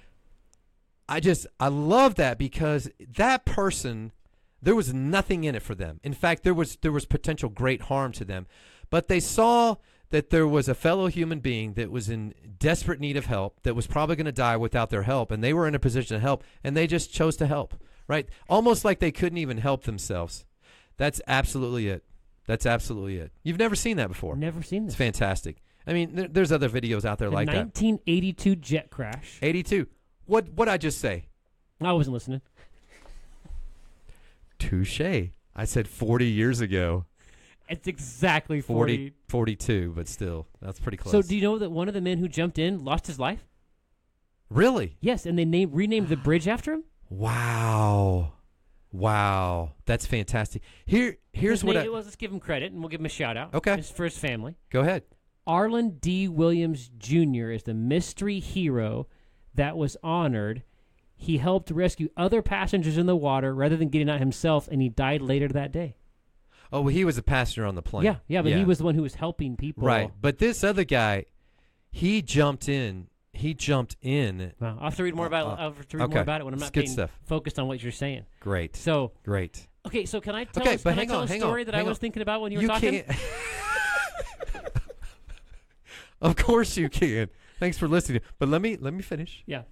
I just I love that because that person, there was nothing in it for them. In fact, there was there was potential great harm to them, but they saw that there was a fellow human being that was in desperate need of help, that was probably going to die without their help, and they were in a position to help, and they just chose to help, right? Almost like they couldn't even help themselves. That's absolutely it. That's absolutely it. You've never seen that before. Never seen It's this. fantastic. I mean, there, there's other videos out there The like that. nineteen eighty-two jet crash. eighty-two. What what I just say? I wasn't listening. Touche. I said forty years ago. It's exactly forty. forty, forty-two, but still, that's pretty close. So do you know that one of the men who jumped in lost his life? Really? Yes, and they named renamed the bridge after him. Wow. Wow. That's fantastic. Here, here's His what name, I... well, let's give him credit, and we'll give him a shout out. Okay. It's for his family. Go ahead. Arlen D. Williams Junior is the mystery hero that was honored. He helped rescue other passengers in the water rather than getting out himself, and he died later that day. Oh, well, he was a passenger on the plane. Yeah, yeah, but he was the one who was helping people. Right. But this other guy, he jumped in. He jumped in. Wow. I'll have to read more about. Uh, I'll have to read okay. more about it when I'm It's not good being stuff. focused on what you're saying. Great. So, Great. okay, so can I tell, Okay, us, but can I hang tell on, a hang story on, that hang I was on. thinking about when you were You talking? can't. Of course you can. Thanks for listening. But let me let me finish. Yeah.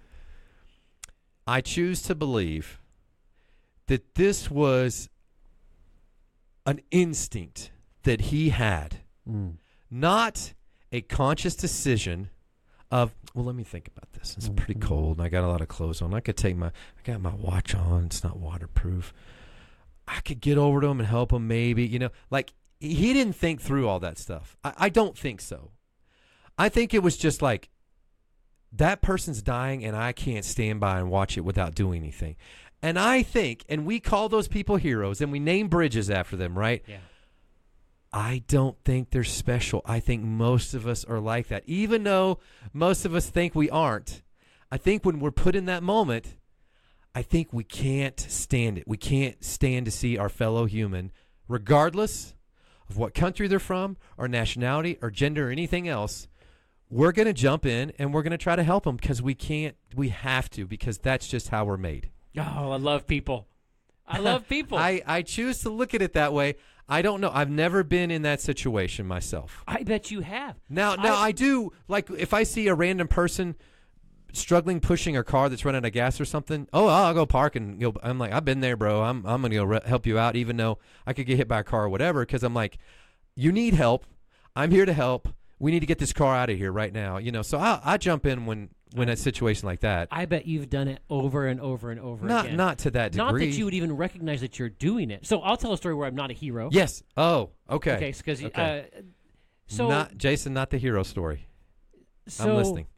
I choose to believe that this was an instinct that he had, Mm. not a conscious decision of, well, let me think about this. It's pretty cold, and I got a lot of clothes on. I could take my, I got my watch on. It's not waterproof. I could get over to him and help him maybe, you know. Like, he didn't think through all that stuff. I, I don't think so. I think it was just like, that person's dying, and I can't stand by and watch it without doing anything. And I think, and we call those people heroes, and we name bridges after them, right? Yeah. I don't think they're special. I think most of us are like that. Even though most of us think we aren't, I think when we're put in that moment, I think we can't stand it. We can't stand to see our fellow human, regardless of what country they're from, or nationality, or gender, or anything else. We're going to jump in, and we're going to try to help them because we can't, we have to, because that's just how we're made. Oh, I love people. I love people. I, I choose to look at it that way. I don't know. I've never been in that situation myself. I bet you have. Now, now I- I do, like, if I see a random person struggling pushing a car that's running out of gas or something, oh, I'll go park and go. I'm like, I've been there, bro. I'm I'm gonna go re- help you out, even though I could get hit by a car or whatever. Because I'm like, you need help. I'm here to help. We need to get this car out of here right now. You know, so I I jump in when when a situation like that. I bet you've done it over and over and over Not again. not to that degree. Not that you would even recognize that you're doing it. So I'll tell a story where I'm not a hero. Yes. Oh, okay. Okay, because Okay. uh, so not Jason, not the hero story. so I'm listening.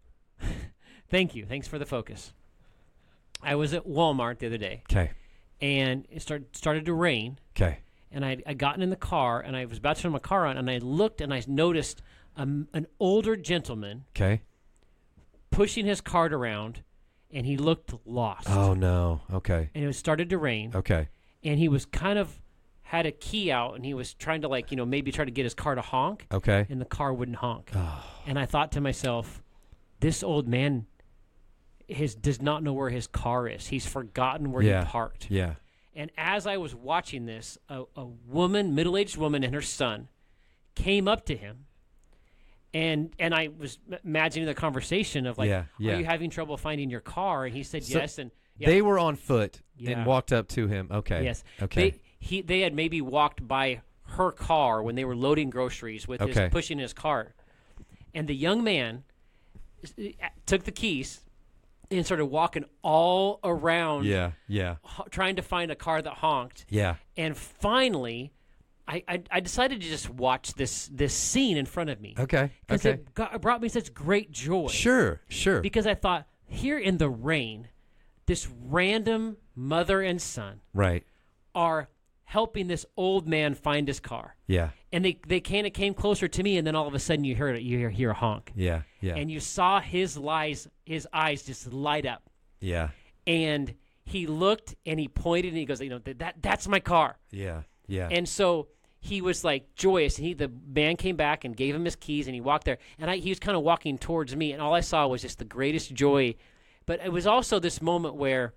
Thank you. Thanks for the focus. I was at Walmart the other day, Okay. and it started started to rain, Okay. and I I gotten in the car, and I was about to turn my car on, and I looked, and I noticed a, an older gentleman Okay. pushing his cart around, and he looked lost. Oh no. Okay. And it was started to rain, Okay. and he was kind of had a key out, and he was trying to, like, you know, maybe try to get his car to honk, Okay. and the car wouldn't honk. Oh. And I thought to myself, this old man his does not know where his car is. He's forgotten where Yeah. he parked. Yeah. And as I was watching this, a, a woman, middle-aged woman, and her son came up to him, and and I was m- imagining the conversation of like, Yeah, yeah. "Are you having trouble finding your car?" And he said, So "Yes." And yeah, They were on foot Yeah. and walked up to him. Okay. yes, Okay. They he they had maybe walked by her car when they were loading groceries with Okay. his pushing his cart, and the young man s- took the keys and started walking all around, yeah. Yeah. h- trying to find a car that honked. Yeah. And finally, I, I I decided to just watch this this scene in front of me Okay. because Okay. it, got, it brought me such great joy. Sure. Sure. Because I thought, here in the rain, this random mother and son Right. are helping this old man find his car, Yeah. and they they kind of came closer to me, and then all of a sudden you heard it, you hear, hear a honk, Yeah. Yeah. and you saw his lies his eyes just light up, yeah. and he looked and he pointed and he goes, you know, that, that that's my car. Yeah. Yeah. And so he was like joyous, and he the man came back and gave him his keys, and he walked there, and I, he was kind of walking towards me, and all I saw was just the greatest joy. But it was also this moment where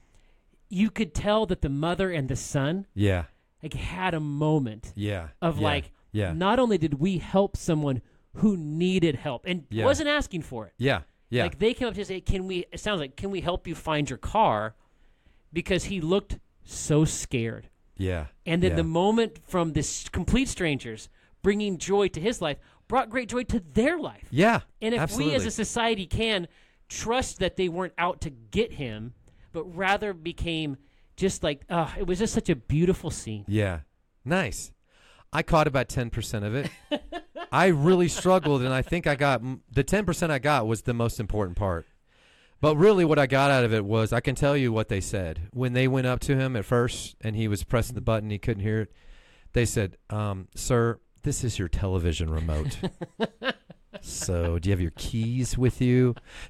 you could tell that the mother and the son yeah. like had a moment Yeah. of yeah. like, Yeah. not only did we help someone who needed help and Yeah. wasn't asking for it, Yeah. Yeah. like they came up to say, "Can we?" It sounds like, "Can we help you find your car?" Because he looked so scared. yeah. And then yeah. the moment from this complete strangers bringing joy to his life brought great joy to their life. Yeah. And if absolutely. we as a society can trust that they weren't out to get him, but rather became just like, uh, it was just such a beautiful scene. Yeah. Nice. I caught about ten percent of it. I really struggled, and I think I got m- the ten percent I got was the most important part. But really what I got out of it was, I can tell you what they said. When they went up to him at first and he was pressing the button, he couldn't hear it. They said, um, "Sir, this is your television remote. So do you have your keys with you?"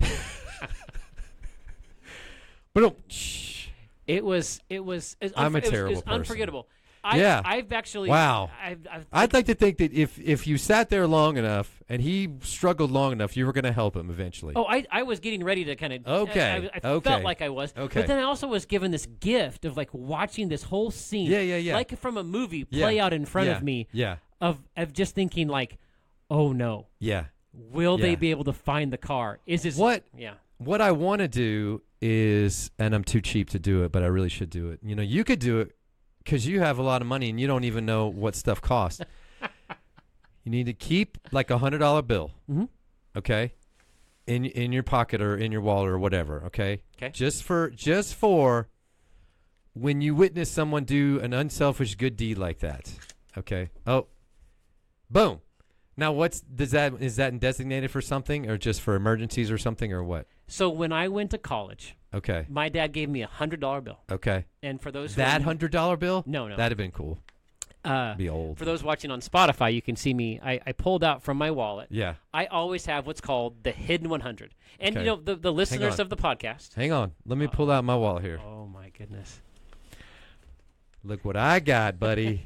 But oh, shh. It was, it was, it was I'm a unfor- it was- terrible it was person. unforgettable. I, Yeah. I've actually, Wow. I've, I've, I'd like to think that if, if you sat there long enough and he struggled long enough, you were going to help him eventually. Oh, I, I was getting ready to kind of. Okay, I, I okay. felt like I was. Okay. But then I also was given this gift of like watching this whole scene. Yeah, yeah, yeah. Like from a movie Yeah. play out in front Yeah. of me. Yeah. Of of just thinking like, oh no, Yeah. will Yeah. they be able to find the car? Is this What? Yeah. What I want to do is, and I'm too cheap to do it, but I really should do it. You know, you could do it because you have a lot of money and you don't even know what stuff costs. You need to keep like a hundred dollar bill, Mm-hmm. okay, in in your pocket or in your wallet or whatever, okay. Okay. Just for just for when you witness someone do an unselfish good deed like that, okay. Oh, boom. Now, what's does that is that designated for something or just for emergencies or something or what? So when I went to college, Okay. my dad gave me a hundred dollar bill, Okay. and for those who That are- hundred dollar bill? no no That'd have been cool. uh, Be old. for those watching on Spotify, you can see me. I, I pulled out from my wallet. Yeah. I always have what's called the hidden one hundred, and Okay. you know the the listeners on. of the podcast. Hang on. Let me pull out my wallet here. Oh my goodness. Look what I got, buddy.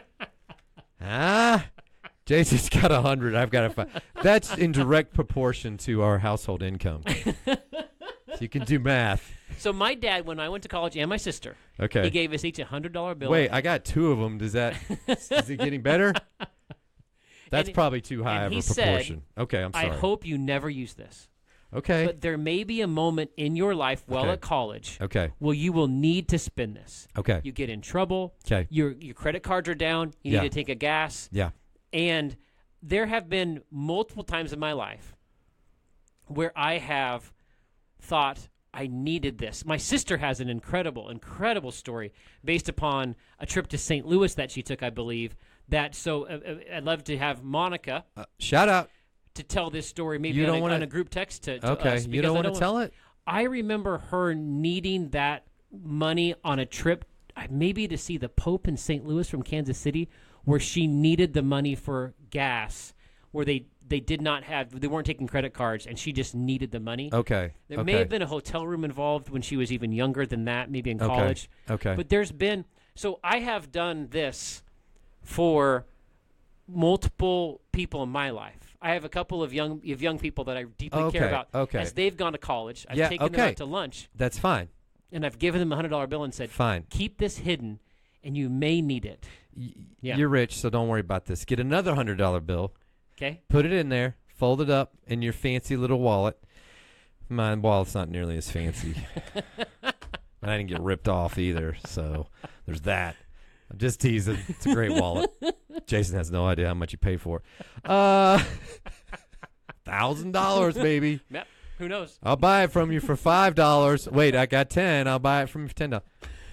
Ah, Jason's got a hundred. I've got a five. That's in direct proportion to our household income. So you can do math. So my dad, when I went to college, and my sister, Okay. he gave us each a hundred dollar bill. Wait, I got two of them. Does that is it getting better? That's And- probably too high and of he a said, proportion. Okay, I'm I sorry. hope you never use this, okay. but there may be a moment in your life while Okay. at college okay. where you will need to spend this. Okay. You get in trouble. Okay. Your your credit cards are down. You Yeah. need to take a gas. Yeah. And there have been multiple times in my life where I have thought I needed this. My sister has an incredible, incredible story based upon a trip to Saint Louis that she took, I believe. That so uh, uh, I'd love to have Monica Uh, shout out. to tell this story maybe You on, don't a, wanna- on a group text to, to Okay, us. you because don't I want to tell it? I remember her needing that money on a trip, uh, maybe to see the Pope in Saint Louis from Kansas City, where she needed the money for gas, where they, they did not have, they weren't taking credit cards, and she just needed the money. Okay. There okay. may have been a hotel room involved when she was even younger than that, maybe in Okay. college. Okay. But there's been, so I have done this for multiple people in my life. I have a couple of young of young people that I deeply Okay, care about. okay. As they've gone to college, I've Yeah, taken them okay. out to lunch, That's fine. and I've given them a hundred dollar bill and said, Fine. "Keep this hidden, and you may need it." Y- Yeah. You're rich, so don't worry about this. Get another one hundred dollar bill. Okay. Put it in there. Fold it up in your fancy little wallet. My wallet's not nearly as fancy. And I didn't get ripped off either, so there's that. I'm just teasing. It's a great wallet. Jason has no idea how much you pay for it. Uh, one thousand dollars, baby. Yep. Who knows? I'll buy it from you for five dollars. Wait, I got ten. I'll buy it from you for ten dollars.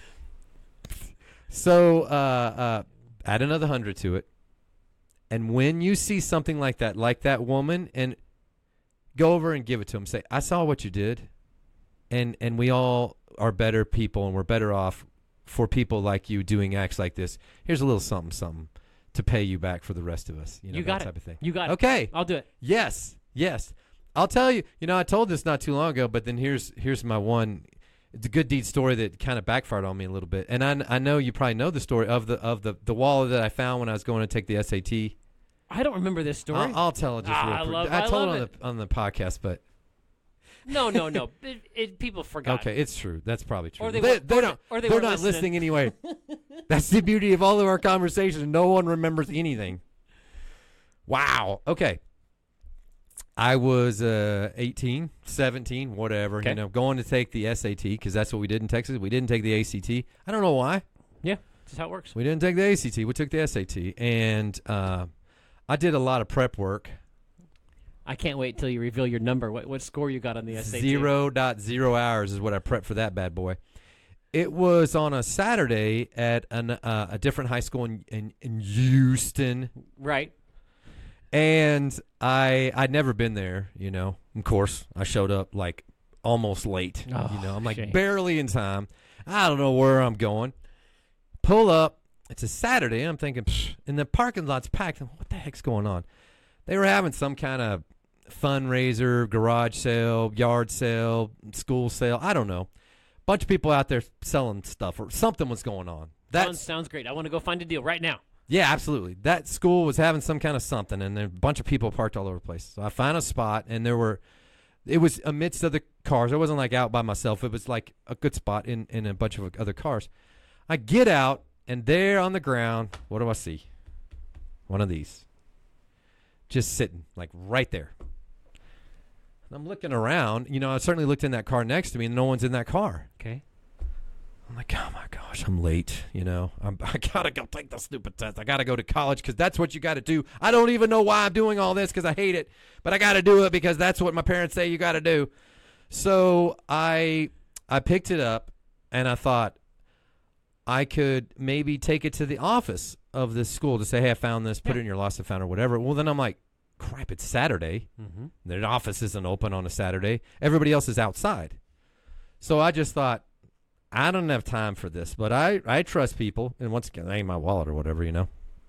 So uh, uh, add another hundred to it. And when you see something like that, like that woman, and go over and give it to him. Say, I saw what you did. And and we all are better people, and we're better off for people like you doing acts like this. Here's a little something, something to pay you back for the rest of us. You know, You got that it. type of thing. You got it. Okay. I'll do it. Yes. Yes. I'll tell you, you know, I told this not too long ago, but then here's here's my one. It's a good deed story that kind of backfired on me a little bit. And I, I know you probably know the story of the of the, the wallet that I found when I was going to take the S A T. I don't remember this story. I'll, I'll tell it just Ah, real I quick. love- I I told love it on it. the on the podcast, but no, no, no. It, it, people forgot. okay, it's true. That's probably true. Or they they, weren't- they or don't. they- or they they're weren't not listening, listening. anyway. That's the beauty of all of our conversations. No one remembers anything. Wow. Okay. I was uh, eighteen, seventeen, whatever, Okay. you know, going to take the S A T because that's what we did in Texas. We didn't take the A C T. I don't know why. Yeah, that's how it works. We didn't take the A C T. We took the S A T. And uh, I did a lot of prep work. I can't wait till you reveal your number. What what score you got on the S A T? Zero dot zero hours is what I prepped for that bad boy. It was on a Saturday at an, uh, a different high school in, in, in Houston. Right. And I I'd never been there, you know. Of course, I showed up like almost late. Oh, you know, I'm like shame. barely in time. I don't know where I'm going. Pull up. It's a Saturday. I'm thinking, psh, and the parking lot's packed. What the heck's going on? They were having some kind of fundraiser, garage sale, yard sale, school sale. I don't know. Bunch of people out there selling stuff, or something was going on. Sounds, That's sounds great. I want to go find a deal right now. yeah, absolutely. That school was having some kind of something, and there, a bunch of people parked all over the place. So I found a spot, and there were, it was amidst other cars. I wasn't like out by myself. It was like a good spot in, in a bunch of other cars. I get out, and there on the ground, what do I see? One of these. Just sitting, like right there. And I'm looking around. You know, I certainly looked in that car next to me, and no one's in that car. Okay. I'm like, oh my gosh, I'm late. You know, I'm, I gotta go take the stupid test. I gotta go to college because that's what you gotta do. I don't even know why I'm doing all this because I hate it, but I gotta do it because that's what my parents say you gotta do. So I I picked it up and I thought I could maybe take it to the office of this school to say, hey, I found this, put Yeah. it in your lost and found or whatever. Well, then I'm like, crap, it's Saturday. Mm-hmm. Their office isn't open on a Saturday. Everybody else is outside. So I just thought, I don't have time for this, but I, I trust people. And once again, it ain't my wallet or whatever, you know.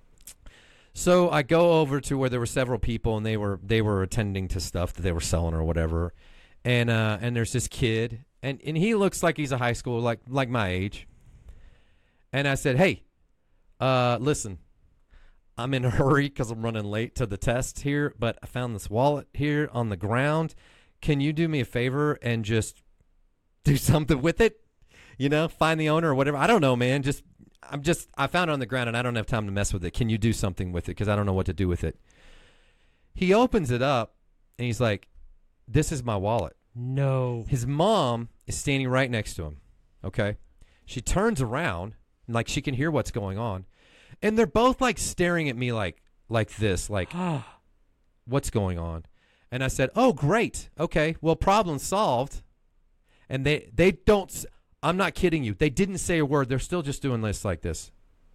So I go over to where there were several people, and they were they were attending to stuff that they were selling or whatever. And uh, and there's this kid, and, and he looks like he's a high school, like like my age. And I said, hey, uh, listen, I'm in a hurry because I'm running late to the test here, but I found this wallet here on the ground. Can you do me a favor and just do something with it? You know, find the owner or whatever. I don't know, man. Just, I'm just, I found it on the ground and I don't have time to mess with it. Can you do something with it? Because I don't know what to do with it. He opens it up and he's like, this is my wallet. No. His mom is standing right next to him. Okay. She turns around, like she can hear what's going on. And they're both like staring at me like, like this, like, what's going on? And I said, oh, great. Okay, well, problem solved. And they, they don't, s- I'm not kidding you. They didn't say a word. They're still just doing this like this.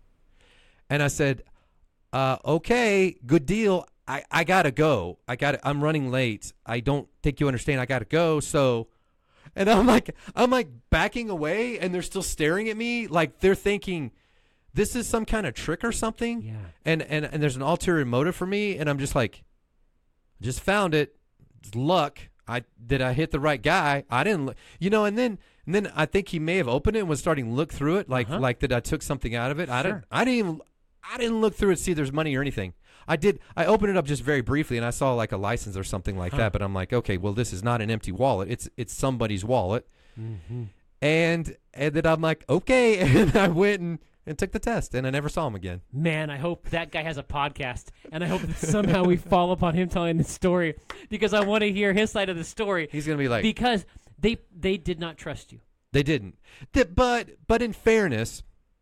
And I said, uh, okay, good deal. I, I got to go. I got I'm running late. I don't think you understand. I got to go. So, and I'm like, I'm like backing away, and they're still staring at me like they're thinking this is some kind of trick or something. Yeah. And, and, and there's an ulterior motive for me. And I'm just like, just found it. It's luck. I did I hit the right guy? I didn't, look, you know. And then and then I think he may have opened it and was starting to look through it, like Uh-huh. like that I took something out of it. I Sure. didn't. I didn't even. I didn't look through it to see if there's money or anything. I did. I opened it up just very briefly, and I saw like a license or something like Huh. that. But I'm like, okay, well, this is not an empty wallet. It's it's somebody's wallet. Mm-hmm. And and then I'm like, okay, and I went and, and took the test, and I never saw him again. Man, I hope that guy has a podcast, and I hope that somehow we fall upon him telling the story, because I want to hear his side of the story. He's gonna be like, Because they they did not trust you. they didn't. Th- But but in fairness,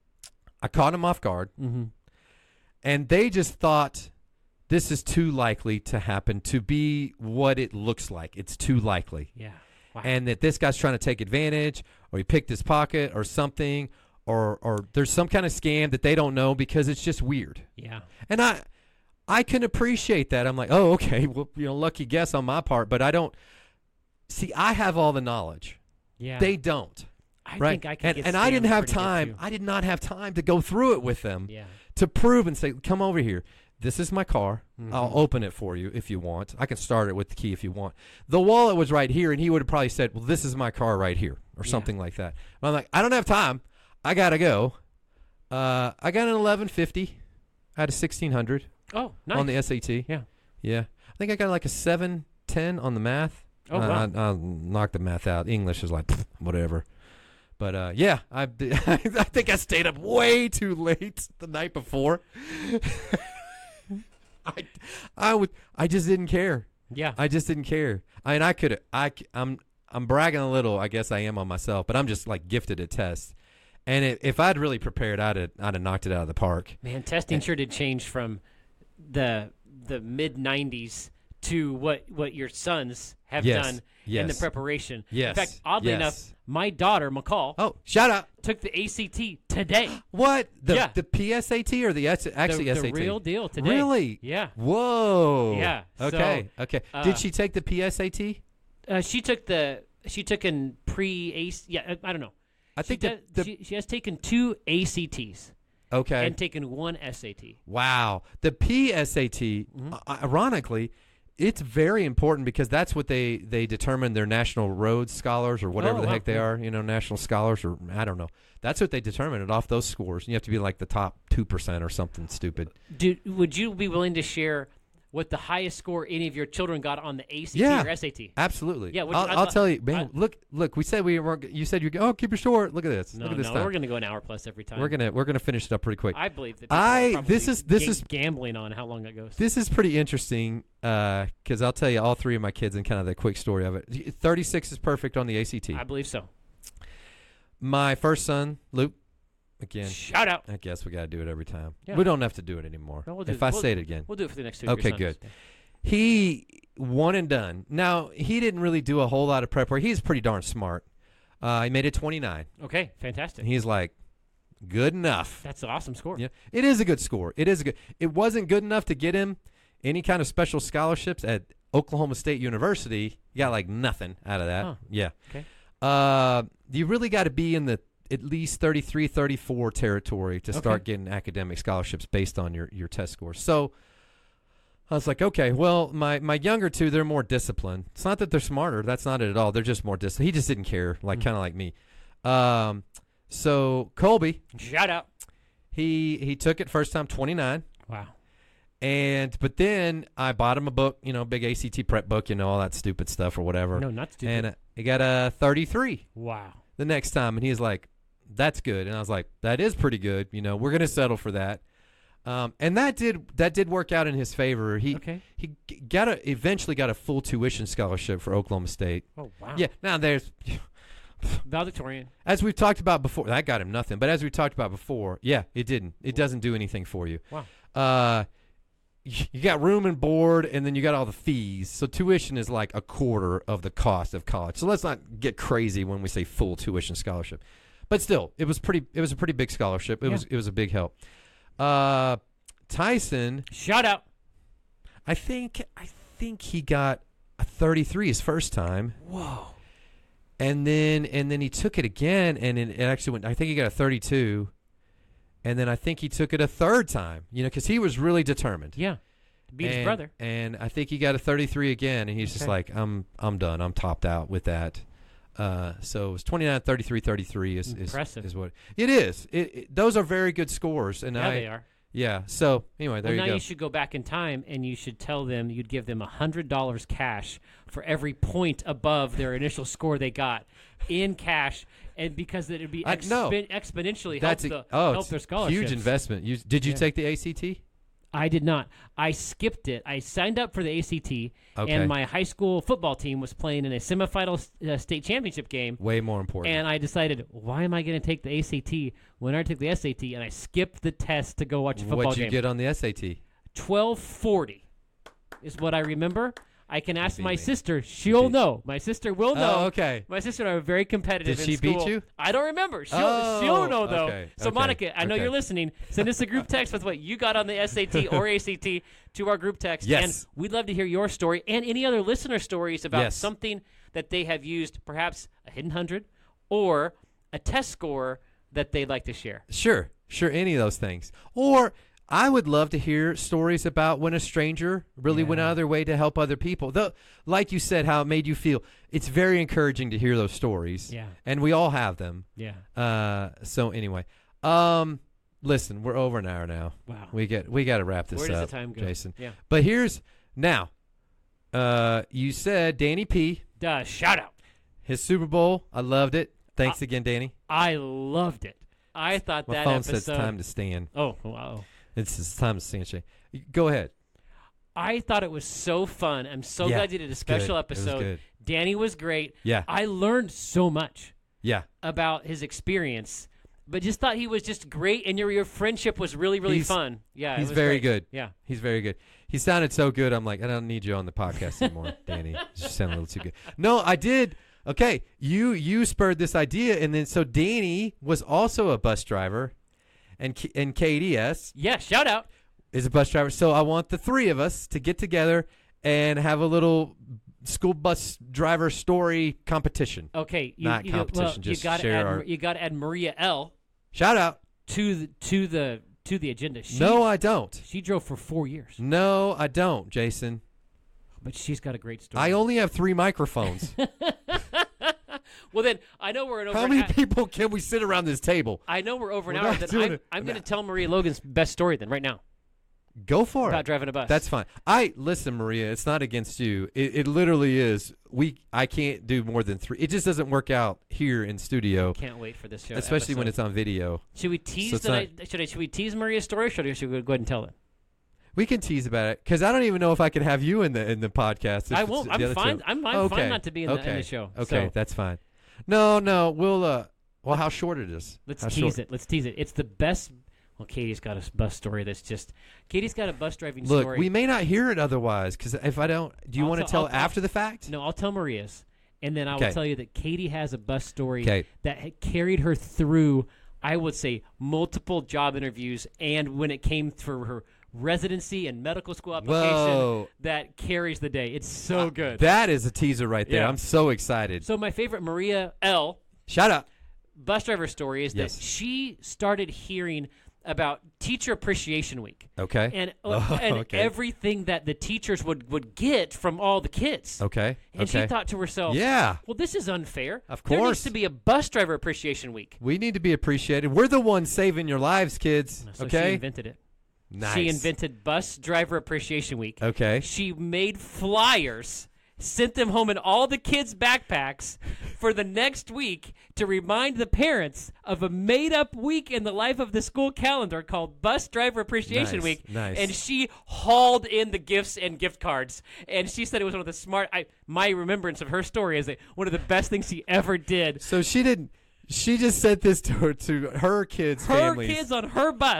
I caught him off guard. Mm-hmm. And they just thought this is too likely to happen to be what it looks like. It's too likely. Yeah. Wow. And that this guy's trying to take advantage, or he picked his pocket or something, or or there's some kind of scam that they don't know because it's just weird. yeah. And I I can appreciate that. I'm like, oh, okay, well, you know, lucky guess on my part, but I don't see I have all the knowledge. Yeah. They don't. I right? think I can and get and I didn't scammed have pretty good, time. too. I did not have time to go through it with them. Yeah. To prove and say, come over here. This is my car. Mhm. I'll open it for you if you want. I can start it with the key if you want. The wallet was right here, and he would have probably said, well, this is my car right here, or Yeah. something like that. But I'm like, I don't have time. I got to go. Uh, I got an eleven fifty. I had a sixteen hundred Oh, nice. on the S A T. Yeah. Yeah. I think I got like a seven ten on the math. Oh, I, wow. I, I knocked the math out. English is like, pfft, whatever. But uh, yeah, I, I think I stayed up way too late the night before. I, I would, I just didn't care. Yeah. I just didn't care. I mean, I could, I, c- I'm, I'm bragging a little. I guess I am on myself, but I'm just like gifted at tests. And it, if I'd really prepared, I'd have, I'd have knocked it out of the park. Man, testing sure did change from the the mid nineties to what what your sons have Yes. done Yes. in the preparation. Yes. In fact, oddly Yes. enough, my daughter McCall Oh, shout out! took the A C T today. What the Yeah. the P S A T or the S, actually the, S A T? the real deal today. Really? Yeah. Whoa. Yeah, Okay. so, okay. uh, Did she take the P S A T? Uh, she took the she took in pre A C. Yeah, I don't know. I She, think does, the, the she, she has taken two A C Ts okay. and taken one S A T. Wow. The P S A T, Mhm. uh, ironically, it's very important because that's what they, they determine their national Rhodes scholars or whatever Oh, the wow. heck they are, you know, national scholars or I don't know. That's what they determine it off those scores. You have to be like the top two percent or something stupid. Do, would you be willing to share what the highest score any of your children got on the A C T Yeah. or S A T? Absolutely. Yeah, which I'll, I I'll thought- tell you, man. I- look, look. We said we weren't. You said you go. Oh, keep it short. Look at this. No, look at this no, time. we're going to go an hour plus every time. We're gonna we're gonna finish it up pretty quick. I believe that. people I- are probably this is- this ga- is- gambling on how long it goes. This is pretty interesting because I'll tell you all three of my kids and kind of the quick story of it. thirty-six is perfect on the A C T. I believe so. My first son, Luke, again, Shout out. I guess we got to do it every time. Yeah. We don't have to do it anymore. No, we'll do if it. I We'll- say it again. We'll do it for the next two. Okay, of your sons. good. He one and done. Now, he didn't really do a whole lot of prep work. He's pretty darn smart. Uh, he made it twenty-nine. Okay, fantastic. And he's like, good enough. That's an awesome score. Yeah, it is a good score. It is a good. It wasn't good enough to get him any kind of special scholarships at Oklahoma State University. You got like nothing out of that. Huh. Yeah. Okay. Uh, you really got to be in the at least thirty-three, thirty-four territory to start Okay. getting academic scholarships based on your, your test scores. So I was like, okay, well, my, my younger two, they're more disciplined. It's not that they're smarter. That's not it at all. They're just more disciplined. He just didn't care, like Mm. kind of like me. Um, so Colby, Shout out. he he took it first time, twenty-nine. Wow. And but then I bought him a book, you know, big A C T prep book, you know, all that stupid stuff or whatever. No, not stupid. And uh, he got a thirty-three wow. the next time, and he's like, "That's good." And I was like, "That is pretty good. You know, we're gonna settle for that." Um, and that did that did work out in his favor. He Okay. he g- got a eventually got a full tuition scholarship for Oklahoma State. Oh wow. Yeah. Now there's Valedictorian. as we've talked about before, that got him nothing. But as we talked about before, yeah, it didn't. It doesn't do anything for you. Wow. Uh, you got room and board, and then you got all the fees. So tuition is like a quarter of the cost of college. So let's not get crazy when we say full tuition scholarship. But still, it was pretty. It was a pretty big scholarship. It Yeah. was it was a big help. Uh, Tyson, Shout out. I think I think he got a thirty-three his first time. Whoa. And then and then he took it again, and it, it actually went. I think he got a thirty-two, and then I think he took it a third time. You know, because he was really determined. Yeah. Beat and, his brother. And I think he got a thirty-three again, and he's just Okay. like, I'm I'm done. I'm topped out with that. Uh, so it was twenty-nine, thirty-three, thirty-three is is, Impressive. is what it is. It, it, those are very good scores, and Yeah, I they are. yeah. So anyway, there well, now you go. you should go back in time and you should tell them you'd give them one hundred dollars cash for every point above their initial score they got in cash, and because it would be I- no. expo- exponentially help, That's a, the, oh, help it's their scholarships. huge investment. You, did you Yeah. take the A C T? I did not. I skipped it. I signed up for the A C T, Okay. and my high school football team was playing in a semifinal uh, state championship game. Way more important. And I decided, why am I going to take the A C T when I took the S A T? And I skipped the test to go watch a football What'd you game. get on the S A T? twelve forty is what I remember. I can ask beat my me. sister. She'll beat- know. My sister will know. Oh, okay. My sister and I are very competitive Did in she beat school. you? I don't remember. She'll, Oh, she'll know, though. okay, So, okay, Monica, I know okay. you're listening. Send us a group text with what you got on the S A T or A C T to our group text. Yes. And we'd love to hear your story and any other listener stories about Yes. something that they have used, perhaps a hidden hundred or a test score that they'd like to share. Sure, sure, any of those things. Or I would love to hear stories about when a stranger really went Yeah. out of their way to help other people. Though, like you said, how it made you feel. It's very encouraging to hear those stories. Yeah. And we all have them. Yeah. Uh, so anyway, um, listen, we're over an hour now. Wow. We get we got to wrap this Where does up, the time go? Jason. Yeah. But here's now. Uh, you said Danny P. Duh, shout out. His Super Bowl. I loved it. Thanks again, Danny. I loved it. I thought My that phone episode. says time to stand. Oh, wow. It's, it's time to stand. Shay. Go ahead. I thought it was so fun. I'm so Yeah, glad you did a it's special good. It was episode. good. Danny was great. Yeah. I learned so much Yeah. about his experience, but just thought he was just great, and your your friendship was really really He's- fun. Yeah, it He's was very great. good. Yeah. He's very good. He sounded so good. I'm like, I don't need you on the podcast anymore, Danny. You just sound a little too good. No, I did. Okay, you you spurred this idea, and then so Danny was also a bus driver, and K- and K D S Yeah, shout out. is a bus driver. So I want the three of us to get together and have a little school bus driver story competition. Okay, you, Not you, well, competition, you just got to share add our- you got to add Maria L Shout out. to the to the to the agenda. She, No, I don't. she drove for four years, No, I don't, Jason. but she's got a great story. I only have three microphones. Well, then I know we're in over. How an many hou- people can we sit around this table? I know we're over an We're hour. not Then doing I'm, it. I'm going to No. tell Maria Logan's best story then right now Go for about it. driving a bus. That's fine. I listen, Maria. It's not against you. It, it literally is. We. I can't do more than three. It just doesn't work out here in studio, Can't wait for this show. especially when episode. it's on video. Should we tease So it's the not- night, should I should we tease Maria's story or should, I, should we go ahead and tell it? We can tease about it because I don't even know if I can have you in the in the podcast. if I it's won't. the I'm other fine. two. I'm, I'm okay. fine not to be in, the, okay. in the show. Okay, So that's fine. No, no, we'll. uh Well, how short it is? let's how tease short? it. Let's tease it. It's the best. Well, Katie's got a bus story that's just. Katie's got a bus driving Look, story. we may not hear it otherwise because if I don't, do you I'll want to tell- tell I'll- I'll- after the fact? No, I'll tell Maria's, and then I Okay. will tell you that Katie has a bus story Okay. that had carried her through. I would say multiple job interviews, and when it came for her residency and medical school application, Whoa. that carries the day. It's so good. That is a teaser right there. Yeah. I'm so excited. So my favorite Maria L. Shout out. bus driver story is Yes. that she started hearing about Teacher Appreciation Week Okay. and Oh, and okay. everything that the teachers would, would get from all the kids. Okay. And okay. she thought to herself, Yeah. well, this is unfair. Of There needs course. to be a Bus Driver Appreciation Week. We need to be appreciated. We're the ones saving your lives, kids. So okay. she invented it. Nice. She invented Bus Driver Appreciation Week. Okay. She made flyers, sent them home in all the kids' backpacks for the next week to remind the parents of a made-up week in the life of the school calendar called Bus Driver Appreciation Nice, Week. nice. And she hauled in the gifts and gift cards. And she said it was one of the smart. I, my remembrance of her story is that one of the best things she ever did. So she didn't. She just sent this to her to her kids' Her families. kids on her bus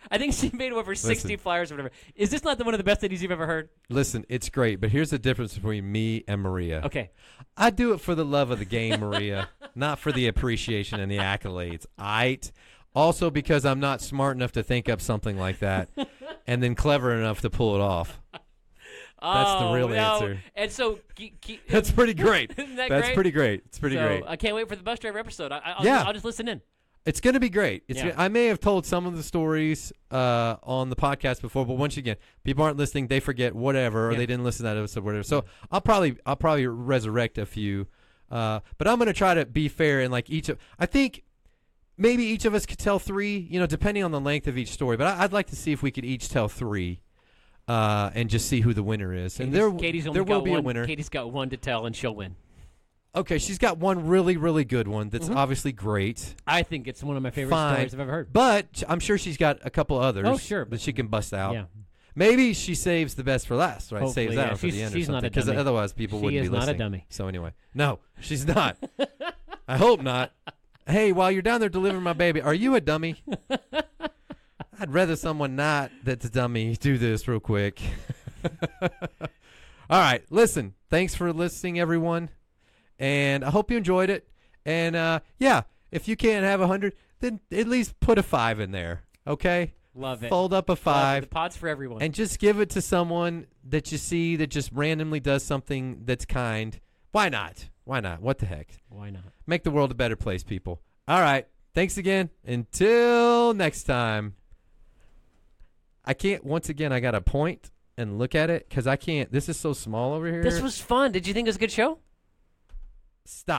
I think she made over sixty Listen. flyers or whatever. Is this not the one of the best ladies you've ever heard? Listen, it's great, but here's the difference between me and Maria. Okay. I do it for the love of the game, Maria, not for the appreciation and the accolades. Aight. Also because I'm not smart enough to think up something like that and then clever enough to pull it off. That's the Oh, real no. answer. And so, ke- ke- That's pretty great. Isn't that That's great? pretty great. It's pretty so great. I can't wait for the bus driver episode. I, I- I'll, Yeah. I'll just listen in. It's going to be great. It's Yeah. gonna, I may have told some of the stories uh, on the podcast before, but once again, people aren't listening. They forget whatever, or Yeah. they didn't listen to that episode, whatever. So I'll probably I'll probably resurrect a few, uh, but I'm going to try to be fair and like each of. I think maybe each of us could tell three, you know, depending on the length of each story. But I, I'd like to see if we could each tell three, uh, and just see who the winner is. And Katie's, there Katie's only there will got be one, a winner. Katie's got one to tell, and she'll win. Okay, she's got one really really good one that's Mhm. obviously great. I think it's one of my favorite Fine. stories I've ever heard. But I'm sure she's got a couple others. Oh, sure, that but- she can bust out. Yeah. Maybe she saves the best for last, right? Hopefully, saves yeah. that one for She's- the end she's or not a something, because dummy. otherwise people She wouldn't is be not a listening. dummy. So anyway, no, she's not. I hope not. Hey, while you're down there delivering my baby, are you a dummy? I'd rather someone not that's a dummy do this real quick. All right, listen. Thanks for listening, everyone, and I hope you enjoyed it. And uh, yeah, if you can't have a hundred, then at least put a five in there. Okay, Love it. fold up a Love it. five. The pod's for everyone. And just give it to someone that you see that just randomly does something that's kind. Why not? Why not? What the heck? Why not? Make the world a better place, people. All right. Thanks again. Until next time. I can't, once again, I got to point and look at it because I can't. This is so small over here. This was fun. Did you think it was a good show? Stop.